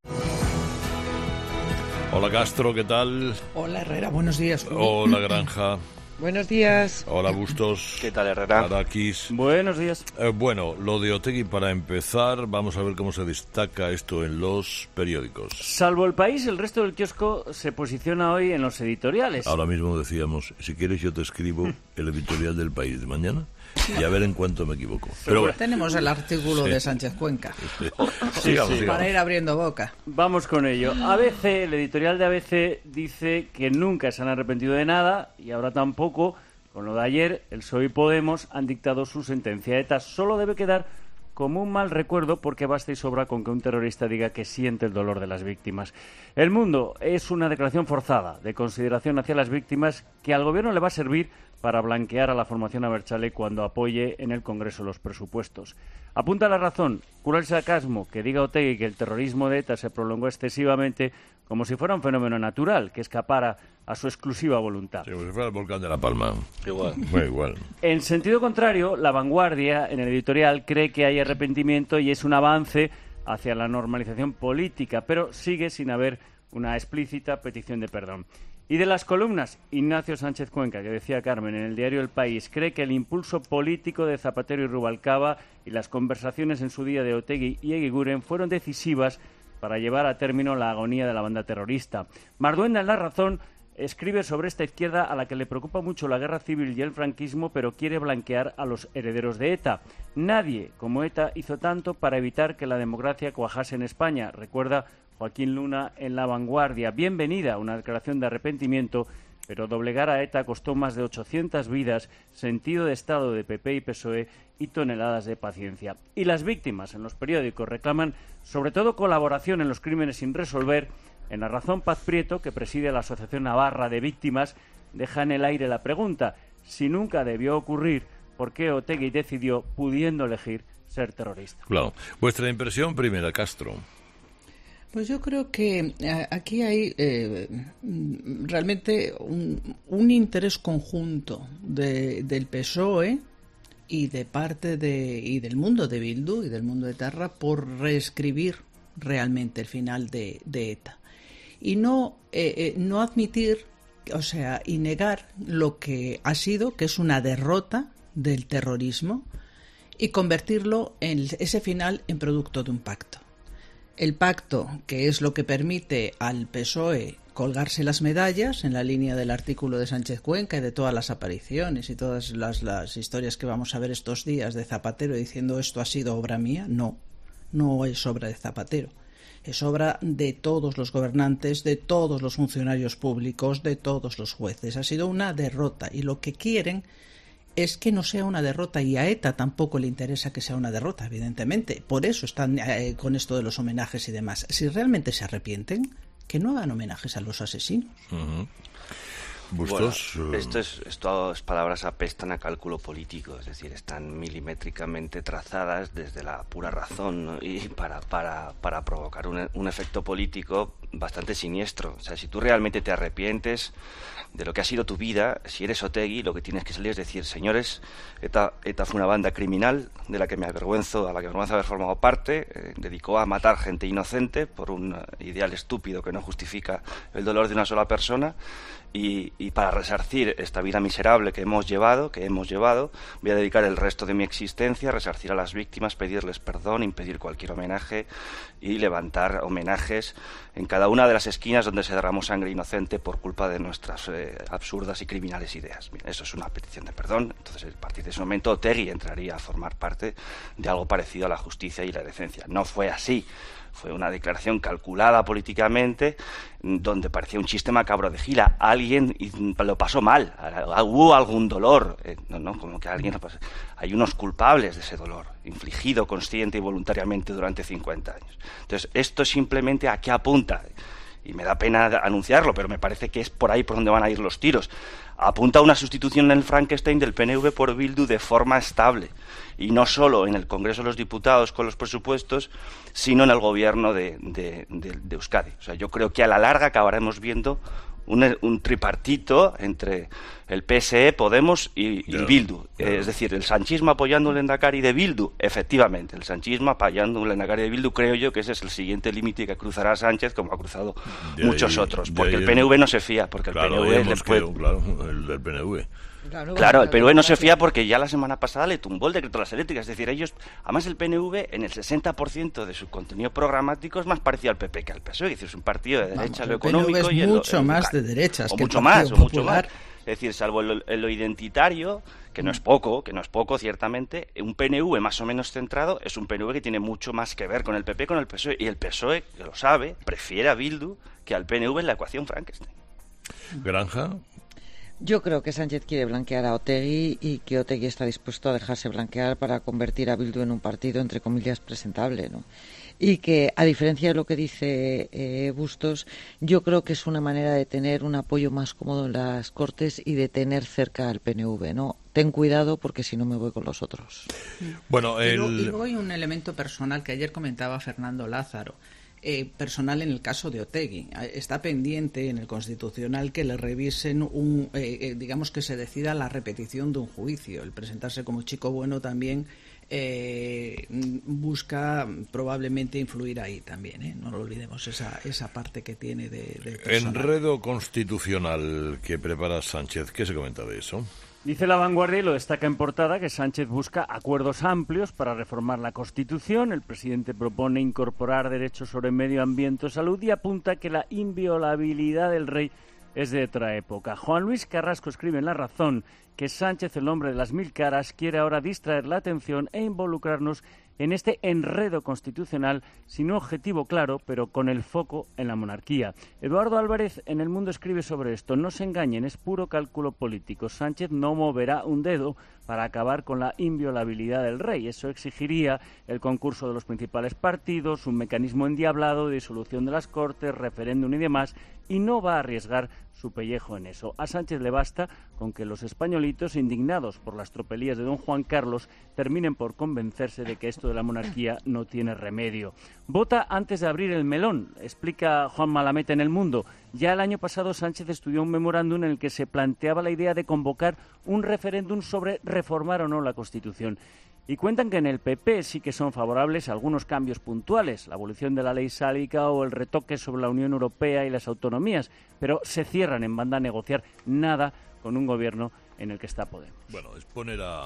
Hola Castro, ¿qué tal? Hola Herrera, buenos días. Hola Granja. Buenos días. Hola Bustos. ¿Qué tal, Herrera? Arakis. Buenos días. Eh, bueno, lo de Otegi para empezar, vamos a ver cómo se destaca esto en los periódicos. Salvo El País, el resto del kiosco se posiciona hoy en los editoriales. Ahora mismo decíamos, si quieres yo te escribo el editorial del País de mañana y a ver en cuánto me equivoco. Pero bueno. Tenemos el artículo sí. de Sánchez Cuenca. Sí. Sí, sigamos, sí. Para ir abriendo boca. Vamos con ello. A B C, el editorial de A B C dice que nunca se han arrepentido de nada y ahora tampoco. Con lo de ayer, el P S O E y Podemos han dictado su sentencia. ETA solo debe quedar como un mal recuerdo porque basta y sobra con que un terrorista diga que siente el dolor de las víctimas. El Mundo es una declaración forzada de consideración hacia las víctimas que al gobierno le va a servir para blanquear a la formación Abertzale cuando apoye en el Congreso los presupuestos. Apunta La Razón, cura el sarcasmo que diga Otegi que el terrorismo de ETA se prolongó excesivamente como si fuera un fenómeno natural que escapara a su exclusiva voluntad. Sí, como si fuera el volcán de La Palma. Igual. Muy igual. En sentido contrario, La Vanguardia, en el editorial, cree que hay arrepentimiento y es un avance hacia la normalización política, pero sigue sin haber una explícita petición de perdón. Y de las columnas, Ignacio Sánchez Cuenca, que decía Carmen en el diario El País, cree que el impulso político de Zapatero y Rubalcaba y las conversaciones en su día de Otegi y Eguiguren fueron decisivas para llevar a término la agonía de la banda terrorista. Marduenda, en La Razón, escribe sobre esta izquierda a la que le preocupa mucho la guerra civil y el franquismo, pero quiere blanquear a los herederos de ETA. Nadie, como ETA, hizo tanto para evitar que la democracia cuajase en España. Recuerda Joaquín Luna en La Vanguardia. Bienvenida, una declaración de arrepentimiento, pero doblegar a ETA costó más de ochocientas vidas, sentido de Estado de P P y P S O E y toneladas de paciencia. Y las víctimas en los periódicos reclaman sobre todo colaboración en los crímenes sin resolver. En La Razón, Paz Prieto, que preside la Asociación Navarra de Víctimas, deja en el aire la pregunta: si nunca debió ocurrir, ¿por qué Otegi decidió, pudiendo elegir, ser terrorista? Claro. Vuestra impresión primera, Castro. Pues yo creo que eh, aquí hay eh, realmente un, un interés conjunto de, del P S O E y de parte de y del mundo de Bildu y del mundo de Terra por reescribir realmente el final de, de ETA y no eh, eh, no admitir, o sea, y negar lo que ha sido, que es una derrota del terrorismo, y convertirlo en ese final en producto de un pacto. El pacto, que es lo que permite al P S O E colgarse las medallas en la línea del artículo de Sánchez Cuenca y de todas las apariciones y todas las, las historias que vamos a ver estos días de Zapatero diciendo esto ha sido obra mía. No, no es obra de Zapatero. Es obra de todos los gobernantes, de todos los funcionarios públicos, de todos los jueces. Ha sido una derrota y lo que quieren es que no sea una derrota, y a ETA tampoco le interesa que sea una derrota, evidentemente. Por eso están eh, con esto de los homenajes y demás. Si realmente se arrepienten, que no hagan homenajes a los asesinos. Uh-huh. ¿Bustos? Bueno, esto es, estas palabras apestan a cálculo político, es decir, están milimétricamente trazadas desde la pura razón, ¿no? Y para, para, para provocar un, un efecto político bastante siniestro. O sea, si tú realmente te arrepientes de lo que ha sido tu vida, si eres Otegi, lo que tienes que salir es decir, señores, ETA, ETA fue una banda criminal de la que me avergüenzo, a la que me avergüenza haber formado parte, eh, dedicó a matar gente inocente por un ideal estúpido que no justifica el dolor de una sola persona. Y, y para resarcir esta vida miserable que hemos llevado, que hemos llevado, voy a dedicar el resto de mi existencia a resarcir a las víctimas, pedirles perdón, impedir cualquier homenaje y levantar homenajes en cada una de las esquinas donde se derramó sangre inocente por culpa de nuestras eh, absurdas y criminales ideas. Bien, eso es una petición de perdón. Entonces, a partir de ese momento, Otegi entraría a formar parte de algo parecido a la justicia y la decencia. No fue así. Fue una declaración calculada políticamente, donde parecía un chiste macabro de gira. Alguien lo pasó mal, hubo algún dolor, eh, no, no, como que alguien lo pasó. Hay unos culpables de ese dolor, infligido consciente y voluntariamente durante cincuenta años. Entonces, esto simplemente a qué apunta, y me da pena anunciarlo, pero me parece que es por ahí por donde van a ir los tiros. Apunta a una sustitución en el Frankenstein del P N V por Bildu de forma estable, y no solo en el Congreso de los Diputados con los presupuestos, sino en el gobierno de, de, de, de Euskadi. O sea, yo creo que a la larga acabaremos viendo un, un tripartito entre el P S E, Podemos y, y Bildu. Yeah. Es decir, el sanchismo apoyando un Lehendakari de Bildu, efectivamente, el sanchismo apoyando un Lehendakari de Bildu, creo yo que ese es el siguiente límite que cruzará Sánchez, como ha cruzado de muchos ahí, otros, porque el P N V no se fía, porque claro, el P N V le puede... quedado, claro, el del P N V. Claro, claro, el P N V no se fía porque ya la semana pasada le tumbó el decreto de las eléctricas. Es decir, ellos, además el P N V en el sesenta por ciento de su contenido programático es más parecido al P P que al P S O E. Es decir, es un partido de derecha, Vamos, lo económico es y el mucho lo, el más local. de derechas o que mucho el más, o Partido mucho Popular. más. Es decir, salvo lo, lo identitario, que no es poco, que no es poco, ciertamente, un P N V más o menos centrado es un P N V que tiene mucho más que ver con el P P, con el P S O E. Y el P S O E, que lo sabe, prefiere a Bildu que al P N V en la ecuación Frankenstein. Granja. Yo creo que Sánchez quiere blanquear a Otegi y que Otegi está dispuesto a dejarse blanquear para convertir a Bildu en un partido, entre comillas, presentable, ¿no? Y que, a diferencia de lo que dice eh, Bustos, yo creo que es una manera de tener un apoyo más cómodo en las Cortes y de tener cerca al P N V, ¿no? Ten cuidado porque si no me voy con los otros. Bueno, el... y, luego, y luego hay un elemento personal que ayer comentaba Fernando Lázaro. Eh, personal en el caso de Otegi. Está pendiente en el Constitucional que le revisen un, eh, eh, digamos que se decida la repetición de un juicio. El presentarse como chico bueno también eh, busca probablemente influir ahí también, ¿eh? No lo olvidemos, esa, esa parte que tiene de, de personal. Enredo constitucional que prepara Sánchez, ¿qué se comenta de eso? Dice La Vanguardia, y lo destaca en portada, que Sánchez busca acuerdos amplios para reformar la Constitución. El presidente propone incorporar derechos sobre medio ambiente o salud y apunta que la inviolabilidad del rey es de otra época. Juan Luis Carrasco escribe en La Razón que Sánchez, el hombre de las mil caras, quiere ahora distraer la atención e involucrarnos en este enredo constitucional sin un objetivo claro, pero con el foco en la monarquía. Eduardo Álvarez en El Mundo escribe sobre esto: no se engañen, es puro cálculo político. Sánchez no moverá un dedo para acabar con la inviolabilidad del rey. Eso exigiría el concurso de los principales partidos, un mecanismo endiablado de disolución de las Cortes, referéndum y demás, y no va a arriesgar su pellejo en eso. A Sánchez le basta con que los españolitos, indignados por las tropelías de don Juan Carlos, terminen por convencerse de que esto de la monarquía no tiene remedio. Vota antes de abrir el melón, explica Juan Malameta en El Mundo. Ya el año pasado Sánchez estudió un memorándum en el que se planteaba la idea de convocar un referéndum sobre reformar o no la Constitución. Y cuentan que en el P P sí que son favorables a algunos cambios puntuales, la abolición de la ley sálica o el retoque sobre la Unión Europea y las autonomías, pero se cierran en banda a negociar nada con un gobierno en el que está Podemos. Bueno, es poner a,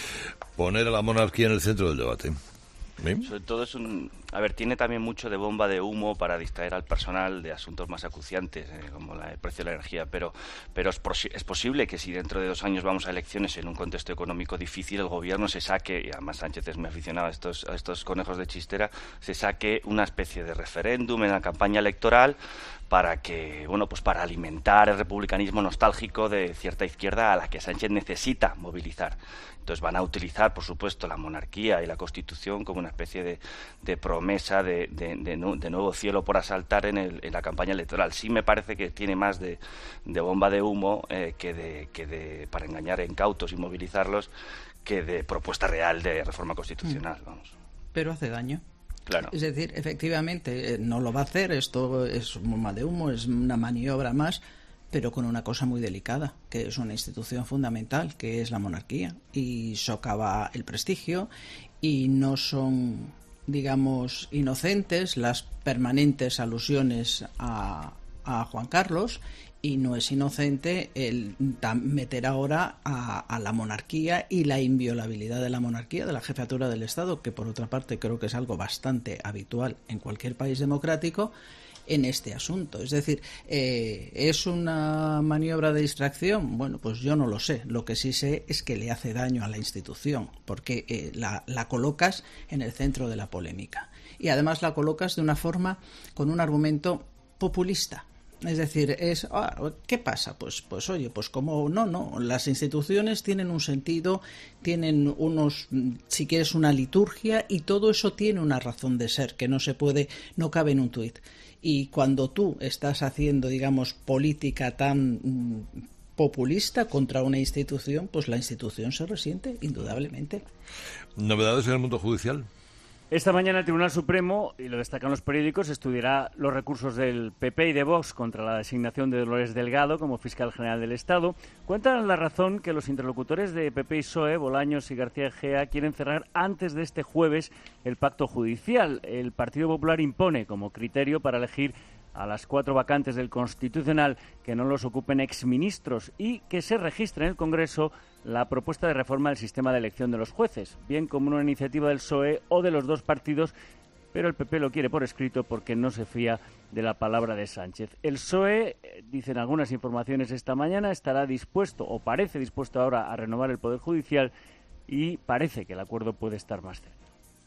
poner a la monarquía en el centro del debate. ¿Sí? Sobre todo es un... A ver, tiene también mucho de bomba de humo para distraer al personal de asuntos más acuciantes, eh, como la, el precio de la energía, pero, pero es, posi- es posible que si dentro de dos años vamos a elecciones en un contexto económico difícil, el gobierno se saque, y además Sánchez es muy aficionado a estos, a estos conejos de chistera, se saque una especie de referéndum en la campaña electoral para que, bueno, pues para alimentar el republicanismo nostálgico de cierta izquierda a la que Sánchez necesita movilizar. Entonces van a utilizar, por supuesto, la monarquía y la Constitución como una especie de, de promesa de, de, de, de nuevo cielo por asaltar en, el, en la campaña electoral. Sí me parece que tiene más de, de bomba de humo eh, que, de, que de para engañar a incautos y movilizarlos que de propuesta real de reforma constitucional. Vamos. Pero hace daño. Claro. Es decir, efectivamente, eh, no lo va a hacer, esto es bomba de humo, es una maniobra más, pero con una cosa muy delicada, que es una institución fundamental, que es la monarquía, y socava el prestigio, y no son, digamos, inocentes las permanentes alusiones a, a Juan Carlos, y no es inocente el meter ahora a, a la monarquía y la inviolabilidad de la monarquía, de la jefatura del Estado, que por otra parte creo que es algo bastante habitual en cualquier país democrático, en este asunto. Es decir, eh, ¿es una maniobra de distracción? Bueno, pues yo no lo sé. Lo que sí sé es que le hace daño a la institución, porque eh, la, la colocas en el centro de la polémica. Y además la colocas de una forma, con un argumento populista. Es decir, es ah, ¿qué pasa? Pues, pues oye, pues como no, no, las instituciones tienen un sentido, tienen unos, si quieres, una liturgia, y todo eso tiene una razón de ser que no se puede, no cabe en un tuit. Y cuando tú estás haciendo, digamos, política tan mm, populista contra una institución, pues la institución se resiente, indudablemente. ¿Novedades en el mundo judicial? Esta mañana el Tribunal Supremo, y lo destacan los periódicos, estudiará los recursos del P P y de Vox contra la designación de Dolores Delgado como fiscal general del Estado. Cuentan la razón que los interlocutores de P P y P S O E, Bolaños y García Egea, quieren cerrar antes de este jueves el pacto judicial. El Partido Popular impone como criterio para elegir a las cuatro vacantes del Constitucional que no los ocupen exministros y que se registre en el Congreso la propuesta de reforma del sistema de elección de los jueces, bien como una iniciativa del P S O E o de los dos partidos, pero el P P lo quiere por escrito porque no se fía de la palabra de Sánchez. El P S O E, dicen algunas informaciones esta mañana, estará dispuesto, o parece dispuesto ahora, a renovar el Poder Judicial, y parece que el acuerdo puede estar más cerca.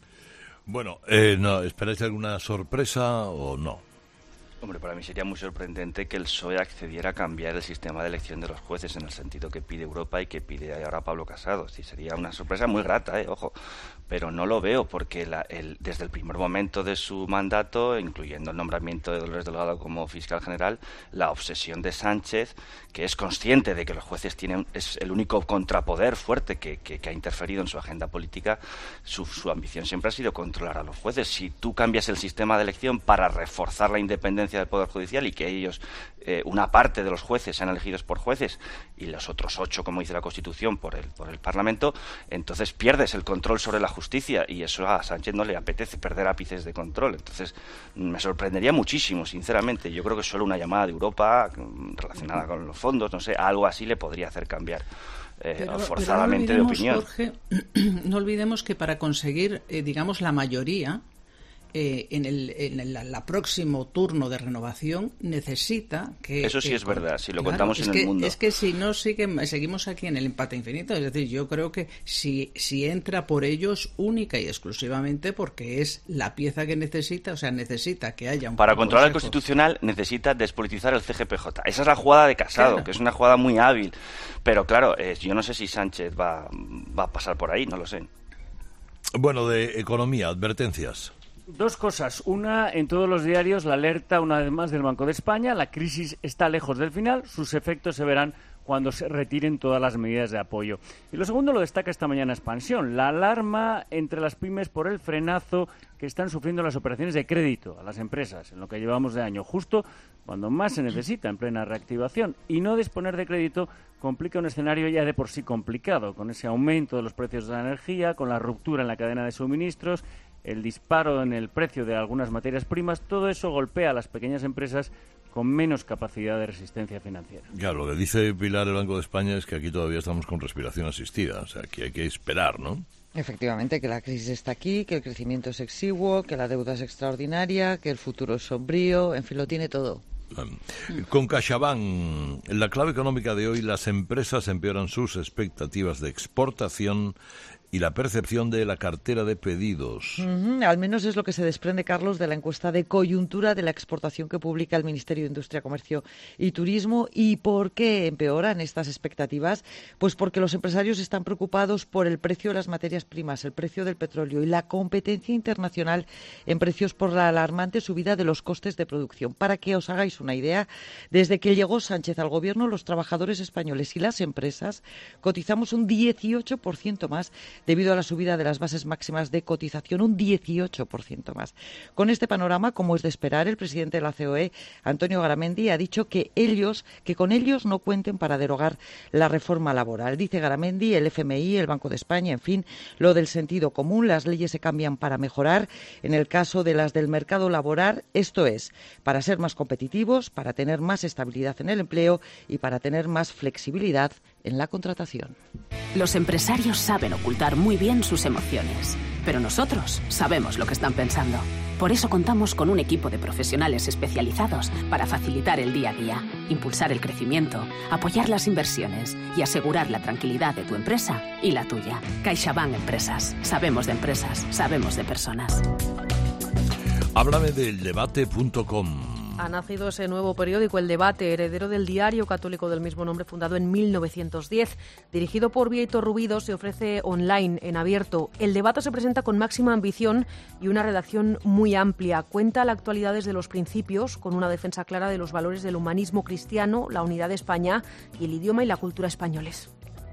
Bueno, eh, no, ¿esperáis alguna sorpresa o no? Hombre, para mí sería muy sorprendente que el P S O E accediera a cambiar el sistema de elección de los jueces en el sentido que pide Europa y que pide ahora Pablo Casado. Sí, sería una sorpresa muy grata, eh, ojo, pero no lo veo porque la, el, desde el primer momento de su mandato, incluyendo el nombramiento de Dolores Delgado como fiscal general, la obsesión de Sánchez, que es consciente de que los jueces tienen, es el único contrapoder fuerte que, que, que ha interferido en su agenda política, su, su ambición siempre ha sido controlar a los jueces. Si tú cambias el sistema de elección para reforzar la independencia del Poder Judicial y que ellos, eh, una parte de los jueces sean elegidos por jueces y los otros ocho, como dice la Constitución, por el, por el Parlamento, entonces pierdes el control sobre la justicia y eso a Sánchez no le apetece, perder ápices de control. Entonces me sorprendería muchísimo, sinceramente. Yo creo que solo una llamada de Europa relacionada con los fondos, no sé, algo así le podría hacer cambiar eh, pero, forzadamente pero no de opinión. Jorge, no olvidemos que para conseguir, eh, digamos, la mayoría, Eh, en el en el la próximo turno de renovación necesita que... Eso sí que, es verdad, si lo claro, contamos en que, el mundo. Es que si no sigue, seguimos aquí en el empate infinito. Es decir, yo creo que si, si entra por ellos única y exclusivamente porque es la pieza que necesita, o sea, necesita que haya un... Para controlar el Constitucional necesita despolitizar el C G P J. Esa es la jugada de Casado, claro, que es una jugada muy hábil. Pero claro, eh, yo no sé si Sánchez va, va a pasar por ahí, no lo sé. Bueno, de economía, advertencias. Dos cosas. Una, en todos los diarios, la alerta una vez más del Banco de España. La crisis está lejos del final. Sus efectos se verán cuando se retiren todas las medidas de apoyo. Y lo segundo lo destaca esta mañana Expansión. La alarma entre las pymes por el frenazo que están sufriendo las operaciones de crédito a las empresas en lo que llevamos de año, justo cuando más se necesita en plena reactivación. Y no disponer de crédito complica un escenario ya de por sí complicado, con ese aumento de los precios de la energía, con la ruptura en la cadena de suministros, el disparo en el precio de algunas materias primas. Todo eso golpea a las pequeñas empresas con menos capacidad de resistencia financiera. Ya, lo que dice Pilar el Banco de España es que aquí todavía estamos con respiración asistida, o sea, que hay que esperar, ¿no? Efectivamente, que la crisis está aquí, que el crecimiento es exiguo, que la deuda es extraordinaria, que el futuro es sombrío, en fin, lo tiene todo. Con CaixaBank, en la clave económica de hoy, las empresas empeoran sus expectativas de exportación y la percepción de la cartera de pedidos. Uh-huh. Al menos es lo que se desprende, Carlos, de la encuesta de coyuntura de la exportación que publica el Ministerio de Industria, Comercio y Turismo. ¿Y por qué empeoran estas expectativas? Pues porque los empresarios están preocupados por el precio de las materias primas, el precio del petróleo y la competencia internacional en precios por la alarmante subida de los costes de producción. Para que os hagáis una idea, desde que llegó Sánchez al gobierno, los trabajadores españoles y las empresas cotizamos un dieciocho por ciento más debido a la subida de las bases máximas de cotización, un dieciocho por ciento más. Con este panorama, como es de esperar, el presidente de la C O E, Antonio Garamendi, ha dicho que ellos, que con ellos no cuenten para derogar la reforma laboral. Dice Garamendi, el F M I, el Banco de España, en fin, lo del sentido común, las leyes se cambian para mejorar. En el caso de las del mercado laboral, esto es, para ser más competitivos, para tener más estabilidad en el empleo y para tener más flexibilidad en la contratación. Los empresarios saben ocultar muy bien sus emociones, pero nosotros sabemos lo que están pensando. Por eso contamos con un equipo de profesionales especializados para facilitar el día a día, impulsar el crecimiento, apoyar las inversiones y asegurar la tranquilidad de tu empresa y la tuya. CaixaBank Empresas. Sabemos de empresas, sabemos de personas. Háblame del debate punto com. Ha nacido ese nuevo periódico, El Debate, heredero del diario católico del mismo nombre, fundado en mil novecientos diez. Dirigido por Bieito Rubido, se ofrece online, en abierto. El Debate se presenta con máxima ambición y una redacción muy amplia. Cuenta la actualidad desde los principios, con una defensa clara de los valores del humanismo cristiano, la unidad de España y el idioma y la cultura españoles.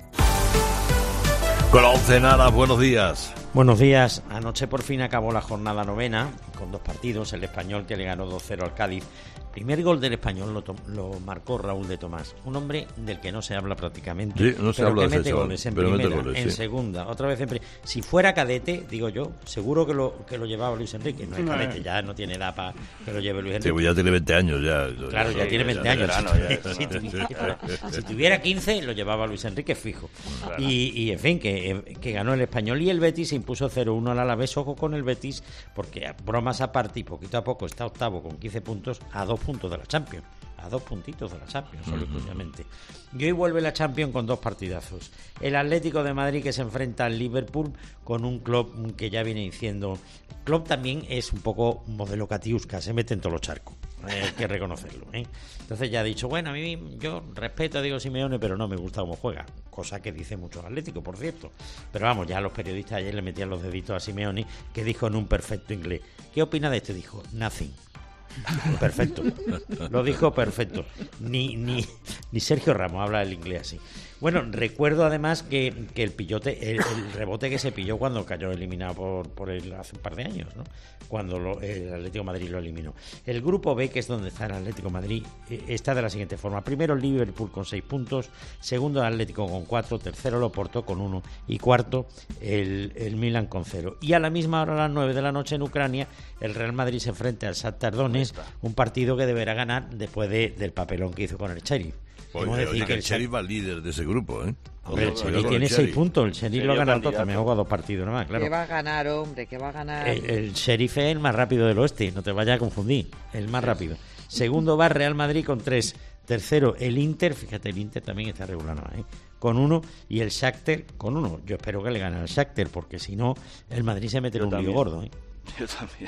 Con la Oncenara, buenos días. Buenos días. Anoche por fin acabó la jornada novena con dos partidos. El Español, que le ganó dos cero al Cádiz. Primer gol del Español lo, to- lo marcó Raúl de Tomás, un hombre del que no se habla prácticamente, sí, no se pero habla que de mete chaval, goles en pero primera, mete goles, en sí. segunda, otra vez en primera. Si fuera cadete, digo yo, seguro que lo que lo llevaba Luis Enrique. No es No, cadete, eh. ya no tiene edad para que lo lleve Luis Sí, Enrique. pues ya tiene veinte años ya. Claro, ya Sí, tiene veinte ya años. verano, ya. Si, tuviera, si tuviera quince, lo llevaba Luis Enrique fijo. Claro. Y, y, en fin, que, que ganó el Español y el Betis se impuso cero uno al Alavés. Ojo con el Betis, porque bromas aparte y poquito a poco está octavo con quince puntos a dos puntos de la Champions. A dos puntitos de la Champions, solo Uh-huh. exclusivamente. Y hoy vuelve la Champions con dos partidazos. El Atlético de Madrid, que se enfrenta al Liverpool con un club que ya viene diciendo... Klopp también es un poco modelo Katiuska, se mete en todos los charcos, eh, hay que reconocerlo, ¿eh? Entonces ya ha dicho, bueno, a mí yo respeto a Diego Simeone, pero no me gusta cómo juega, cosa que dice mucho el Atlético, por cierto. Pero vamos, ya los periodistas ayer le metían los deditos a Simeone, que dijo en un perfecto inglés, ¿qué opina de esto? Dijo, nothing. Perfecto, lo dijo perfecto. Ni, ni, ni Sergio Ramos habla el inglés así. Bueno, recuerdo además que, que el pillote, el, el rebote que se pilló cuando cayó eliminado por, por él hace un par de años, ¿no? Cuando lo, el Atlético de Madrid lo eliminó. El grupo B, que es donde está el Atlético de Madrid, eh, está de la siguiente forma. Primero el Liverpool con seis puntos, segundo el Atlético con cuatro, tercero el Oporto con uno y cuarto el, el Milan con cero. Y a la misma hora, a las nueve de la noche en Ucrania, el Real Madrid se enfrenta al Shakhtar Donetsk, un partido que deberá ganar después de, del papelón que hizo con el Sheriff. Oye, decir oye, que el el Sheriff va líder de ese grupo, ¿eh? Hombre, el Ojo, Sheriff ojo, tiene el seis Sheriff. puntos. El Sheriff lo ha ganado todo, candidato. también ha jugado dos partidos nomás, claro. Que va a ganar, hombre, que va a ganar. El, el Sheriff es el más rápido del oeste, no te vayas a confundir, el más rápido. Segundo va Real Madrid con tres. Tercero el Inter, fíjate, el Inter también está regular, ¿eh? Con uno, y el Shakhtar con uno. Yo espero que le gane al Shakhtar, porque si no, el Madrid se mete en un lío gordo, ¿eh? Yo también.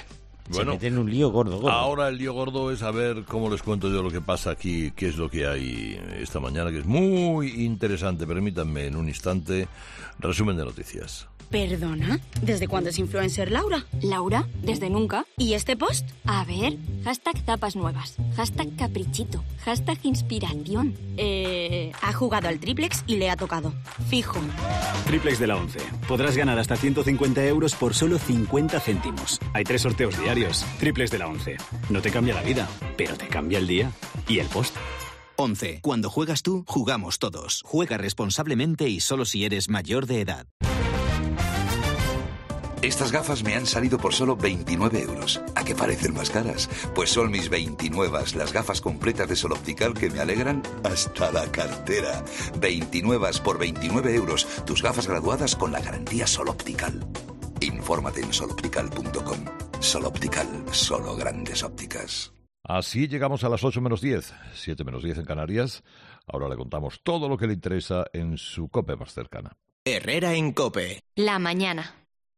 Bueno, se mete en un lío gordo, gordo. Ahora el lío gordo es a ver cómo les cuento yo lo que pasa aquí, qué es lo que hay esta mañana, que es muy interesante. Permítanme en un instante, resumen de noticias. ¿Perdona? ¿Desde cuándo es influencer Laura? ¿Laura? ¿Desde nunca? ¿Y este post? A ver, hashtag tapas nuevas, hashtag caprichito, hashtag inspiración. Eh... Ha jugado al triplex y le ha tocado. Fijo. Triplex de la once. Podrás ganar hasta ciento cincuenta euros por solo cincuenta céntimos. Hay tres sorteos diarios. Triplex de la once. No te cambia la vida, pero te cambia el día y el post. once. Cuando juegas tú, jugamos todos. Juega responsablemente y solo si eres mayor de edad. Estas gafas me han salido por solo veintinueve euros. ¿A qué parecen más caras? Pues son mis veintinuevas, las gafas completas de Sol Optical que me alegran hasta la cartera. veintinuevas por veintinueve euros. Tus gafas graduadas con la garantía Sol Optical. Infórmate en sol optical punto com. Sol Optical, solo grandes ópticas. Así llegamos a las ocho menos diez, siete menos diez en Canarias. Ahora le contamos todo lo que le interesa en su COPE más cercana. Herrera en COPE. La mañana.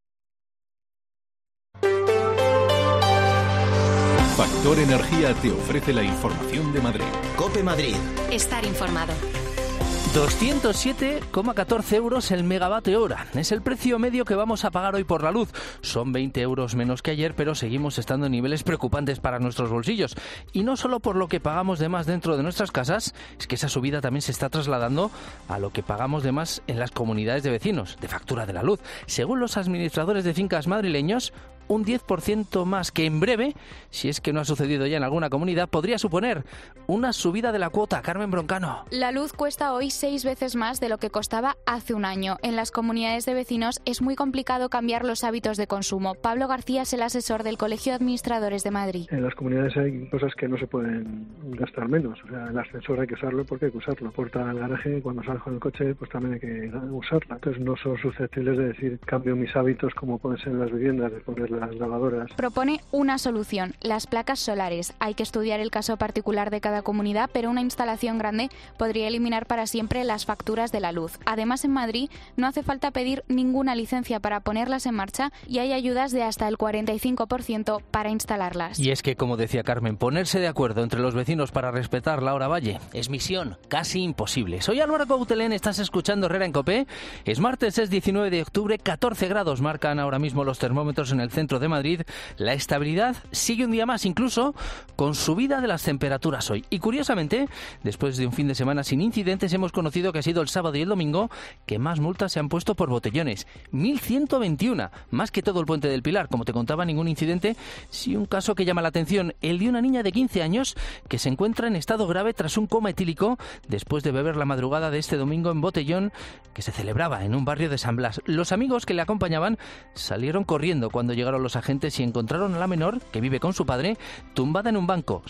Factor Energía te ofrece la información de Madrid. COPE Madrid. Estar informado. doscientos siete coma catorce euros el megavatio hora. Es el precio medio que vamos a pagar hoy por la luz. Son veinte euros menos que ayer, pero seguimos estando en niveles preocupantes para nuestros bolsillos. Y no solo por lo que pagamos de más dentro de nuestras casas, es que esa subida también se está trasladando a lo que pagamos de más en las comunidades de vecinos, de factura de la luz. Según los administradores de fincas madrileños, un diez por ciento más que en breve, si es que no ha sucedido ya en alguna comunidad, podría suponer una subida de la cuota. Carmen Broncano. La luz cuesta hoy seis veces más de lo que costaba hace un año. En las comunidades de vecinos es muy complicado cambiar los hábitos de consumo. Pablo García es el asesor del Colegio de Administradores de Madrid. En las comunidades hay cosas que no se pueden gastar menos. O sea, el ascensor hay que usarlo porque hay que usarlo. La puerta del garaje, cuando salgo con el coche, pues también hay que usarla. Entonces no son susceptibles de decir cambio mis hábitos como pueden ser en las viviendas, de poner las lavadoras. Propone una solución, las placas solares. Hay que estudiar el caso particular de cada comunidad, pero una instalación grande podría eliminar para siempre las facturas de la luz. Además, en Madrid no hace falta pedir ninguna licencia para ponerlas en marcha y hay ayudas de hasta el cuarenta y cinco por ciento para instalarlas. Y es que, como decía Carmen, ponerse de acuerdo entre los vecinos para respetar la hora valle es misión casi imposible. Soy Álvaro Coutelén, estás escuchando Herrera en COPE. Es martes, es diecinueve de octubre, catorce grados marcan ahora mismo los termómetros en el centro de Madrid. La estabilidad sigue un día más, incluso con subida de las temperaturas hoy. Y curiosamente, después de un fin de semana sin incidentes, hemos conocido que ha sido el sábado y el domingo que más multas se han puesto por botellones. mil ciento veintiuno, más que todo el Puente del Pilar. Como te contaba, ningún incidente, sí un caso que llama la atención, el de una niña de quince años que se encuentra en estado grave tras un coma etílico después de beber la madrugada de este domingo en botellón que se celebraba en un barrio de San Blas. Los amigos que le acompañaban salieron corriendo cuando llegaron los agentes y encontraron a la menor, que vive con su padre, tumbada en un banco,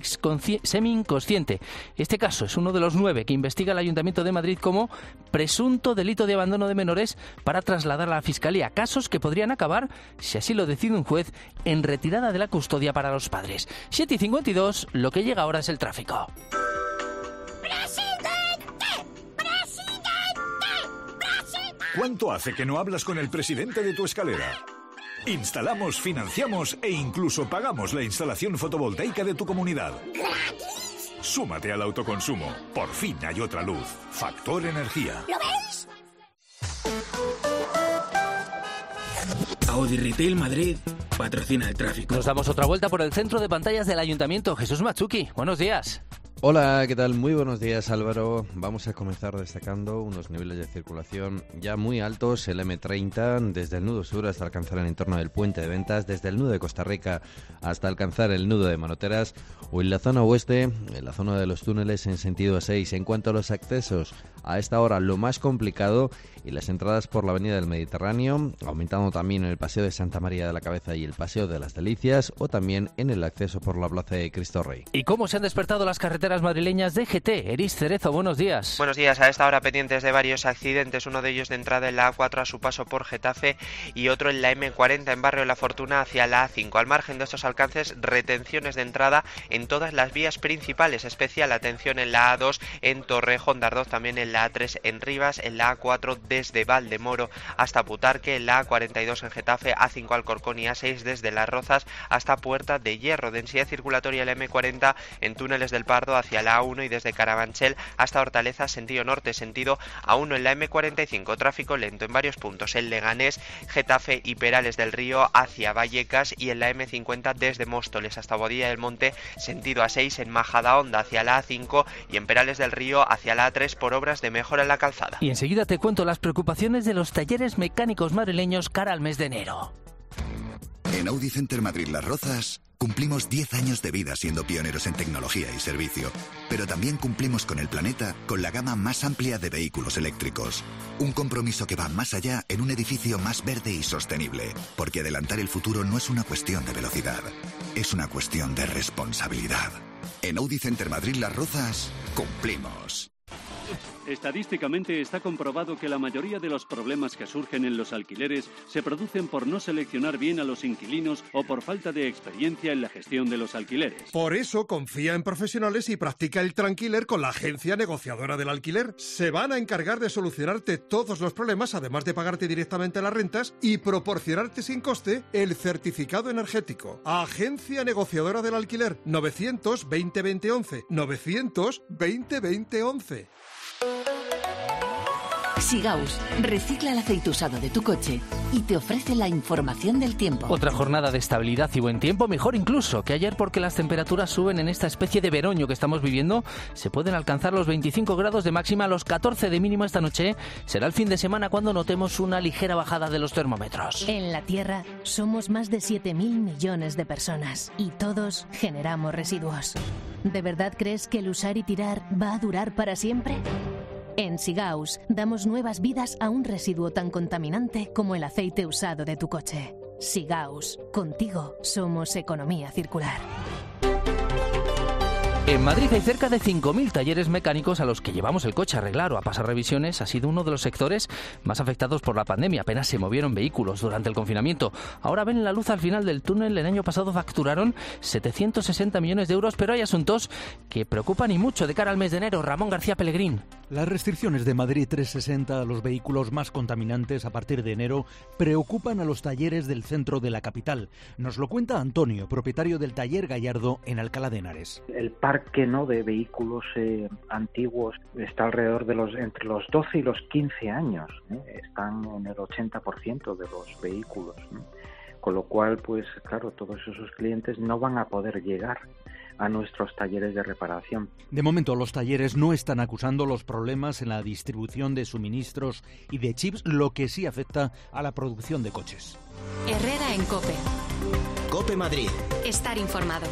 semi-inconsciente. Este caso es uno de los nueve que investiga el Ayuntamiento de Madrid como presunto delito de abandono de menores para trasladar a la Fiscalía. Casos que podrían acabar, si así lo decide un juez, en retirada de la custodia para los padres. siete y cincuenta y dos, lo que llega ahora es el tráfico. ¿Cuánto hace que no hablas con el presidente de tu escalera? Instalamos, financiamos e incluso pagamos la instalación fotovoltaica de tu comunidad. ¡Gratis! Súmate al autoconsumo. Por fin hay otra luz. Factor Energía. ¿Lo veis? Audi Retail Madrid patrocina el tráfico. Nos damos otra vuelta por el centro de pantallas del Ayuntamiento. Jesús Matsuki, buenos días. Hola, ¿qué tal? Muy buenos días, Álvaro. Vamos a comenzar destacando unos niveles de circulación ya muy altos. El eme treinta, desde el nudo sur hasta alcanzar el entorno del Puente de Ventas, desde el nudo de Costa Rica hasta alcanzar el nudo de Manoteras, o en la zona oeste, en la zona de los túneles en sentido seis. En cuanto a los accesos, a esta hora lo más complicado y las entradas por la Avenida del Mediterráneo, aumentando también en el Paseo de Santa María de la Cabeza y el Paseo de las Delicias, o también en el acceso por la Plaza de Cristo Rey. ¿Y cómo se han despertado las carreteras carreteras madrileñas de G T. Eris Cerezo, buenos días. Buenos días. A esta hora pendientes de varios accidentes, uno de ellos de entrada en la A cuatro a su paso por Getafe y otro en la M cuarenta en Barrio La Fortuna hacia la A cinco. Al margen de estos alcances, retenciones de entrada en todas las vías principales, especial atención en la A dos en Torrejón de Ardoz, también en la A tres en Rivas, en la A cuatro desde Valdemoro hasta Putarque, en la A cuarenta y dos en Getafe, A cinco Alcorcón y A seis desde Las Rozas hasta Puerta de Hierro. Densidad circulatoria en la M cuarenta en túneles del Pardo hacia la A uno y desde Carabanchel hasta Hortaleza sentido norte, sentido A uno en la M cuarenta y cinco. Tráfico lento en varios puntos en Leganés, Getafe y Perales del Río hacia Vallecas, y en la M cincuenta desde Móstoles hasta Boadilla del Monte sentido A seis, en Majadahonda hacia la A cinco y en Perales del Río hacia la A tres por obras de mejora en la calzada. Y enseguida te cuento las preocupaciones de los talleres mecánicos madrileños cara al mes de enero. En Audi Center Madrid Las Rozas cumplimos diez años de vida siendo pioneros en tecnología y servicio, pero también cumplimos con el planeta con la gama más amplia de vehículos eléctricos. Un compromiso que va más allá en un edificio más verde y sostenible, porque adelantar el futuro no es una cuestión de velocidad, es una cuestión de responsabilidad. En Audi Center Madrid Las Rozas cumplimos. Estadísticamente está comprobado que la mayoría de los problemas que surgen en los alquileres se producen por no seleccionar bien a los inquilinos o por falta de experiencia en la gestión de los alquileres. Por eso confía en profesionales y practica el Tranquiler con la agencia negociadora del alquiler. Se van a encargar de solucionarte todos los problemas, además de pagarte directamente las rentas y proporcionarte sin coste el certificado energético. Agencia negociadora del alquiler, novecientos veinte veinte once, novecientos veinte veinte once. Sigaus recicla el aceite usado de tu coche y te ofrece la información del tiempo. Otra jornada de estabilidad y buen tiempo, mejor incluso que ayer porque las temperaturas suben en esta especie de veroño que estamos viviendo. Se pueden alcanzar los veinticinco grados de máxima, los catorce de mínima esta noche. Será el fin de semana cuando notemos una ligera bajada de los termómetros. En la Tierra somos más de siete mil millones de personas y todos generamos residuos. ¿De verdad crees que el usar y tirar va a durar para siempre? En Sigaus damos nuevas vidas a un residuo tan contaminante como el aceite usado de tu coche. Sigaus, contigo somos economía circular. En Madrid hay cerca de cinco mil talleres mecánicos a los que llevamos el coche a arreglar o a pasar revisiones. Ha sido uno de los sectores más afectados por la pandemia. Apenas se movieron vehículos durante el confinamiento. Ahora ven la luz al final del túnel. El año pasado facturaron setecientos sesenta millones de euros, pero hay asuntos que preocupan y mucho de cara al mes de enero. Ramón García Pellegrín. Las restricciones de Madrid trescientos sesenta a los vehículos más contaminantes a partir de enero preocupan a los talleres del centro de la capital. Nos lo cuenta Antonio, propietario del taller Gallardo en Alcalá de Henares. El parque no de vehículos eh, antiguos está alrededor de los entre los doce y los quince años, ¿eh? Están en el ochenta por ciento de los vehículos, ¿no? Con lo cual, pues claro, todos esos clientes no van a poder llegar a nuestros talleres de reparación. De momento, los talleres no están acusando los problemas en la distribución de suministros y de chips, lo que sí afecta a la producción de coches. Herrera en COPE. COPE Madrid. Estar informado.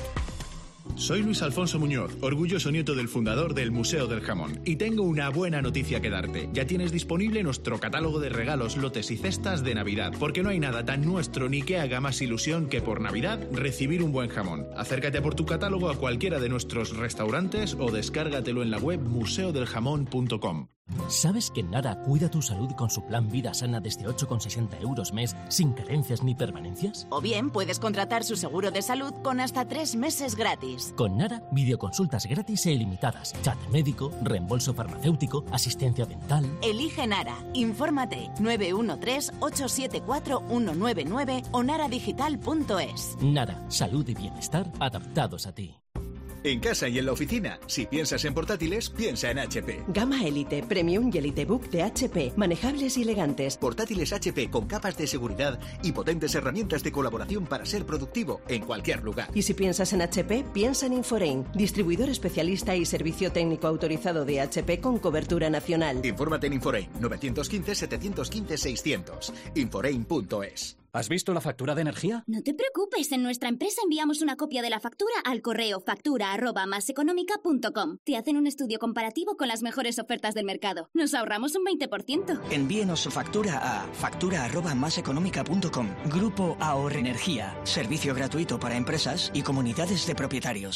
Soy Luis Alfonso Muñoz, orgulloso nieto del fundador del Museo del Jamón, y tengo una buena noticia que darte. Ya tienes disponible nuestro catálogo de regalos, lotes y cestas de Navidad, porque no hay nada tan nuestro ni que haga más ilusión que por Navidad recibir un buen jamón. Acércate por tu catálogo a cualquiera de nuestros restaurantes o descárgatelo en la web museo del jamón punto com. ¿Sabes que Nara cuida tu salud con su plan Vida Sana desde ocho con sesenta euros mes, sin carencias ni permanencias? O bien puedes contratar su seguro de salud con hasta tres meses gratis. Con Nara, videoconsultas gratis e ilimitadas, chat médico, reembolso farmacéutico, asistencia dental. Elige Nara. Infórmate nueve uno tres, ocho siete cuatro, uno nueve nueve o naradigital punto es. Nara, salud y bienestar adaptados a ti. En casa y en la oficina, si piensas en portátiles, piensa en H P. Gama Elite, Premium y EliteBook de H P. Manejables y elegantes. Portátiles H P con capas de seguridad y potentes herramientas de colaboración para ser productivo en cualquier lugar. Y si piensas en H P, piensa en Inforein, distribuidor especialista y servicio técnico autorizado de H P con cobertura nacional. Infórmate en Inforein, nueve uno cinco, siete uno cinco, seiscientos. Inforein punto es. ¿Has visto la factura de energía? No te preocupes, en nuestra empresa enviamos una copia de la factura al correo factura arroba maseconómica punto com. Te hacen un estudio comparativo con las mejores ofertas del mercado. Nos ahorramos un veinte por ciento. Envíenos su factura a factura arroba maseconómica punto com. Grupo Ahorre Energía. Servicio gratuito para empresas y comunidades de propietarios.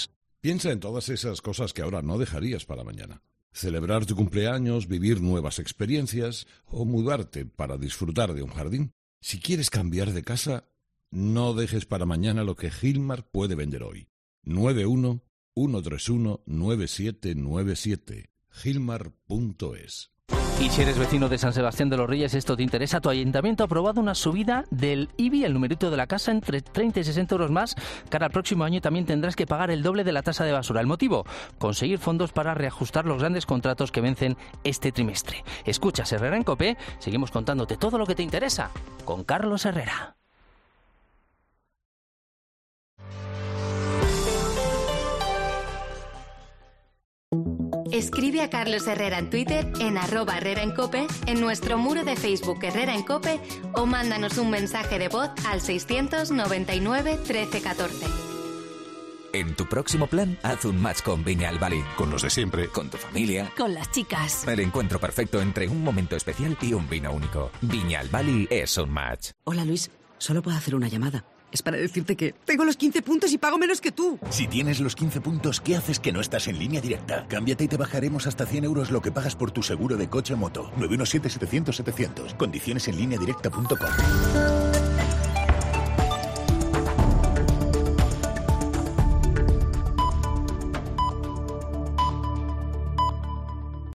Piensa en todas esas cosas que ahora no dejarías para mañana. Celebrar tu cumpleaños, vivir nuevas experiencias o mudarte para disfrutar de un jardín. Si quieres cambiar de casa, no dejes para mañana lo que Gilmar puede vender hoy. nueve uno uno tres uno nueve siete nueve siete. Gilmar punto es. Y si eres vecino de San Sebastián de los Reyes, esto te interesa, tu ayuntamiento ha aprobado una subida del I B I, el numerito de la casa, entre treinta y sesenta euros más. Cara al próximo año también tendrás que pagar el doble de la tasa de basura. El motivo, conseguir fondos para reajustar los grandes contratos que vencen este trimestre. Escuchas Herrera en COPE, seguimos contándote todo lo que te interesa con Carlos Herrera. Escribe a Carlos Herrera en Twitter, en arroba Herrera en Cope, en nuestro muro de Facebook Herrera en Cope o mándanos un mensaje de voz al seiscientos noventa y nueve trece catorce. En tu próximo plan, haz un match con Viñal Bali. Con los de siempre. Con tu familia. Con las chicas. El encuentro perfecto entre un momento especial y un vino único. Viñal Bali es un match. Hola Luis, solo puedo hacer una llamada. Es para decirte que tengo los quince puntos y pago menos que tú. Si tienes los quince puntos, ¿qué haces que no estás en Línea Directa? Cámbiate y te bajaremos hasta cien euros lo que pagas por tu seguro de coche o moto. nueve uno siete, setecientos, setecientos. Condiciones en línea directa punto com.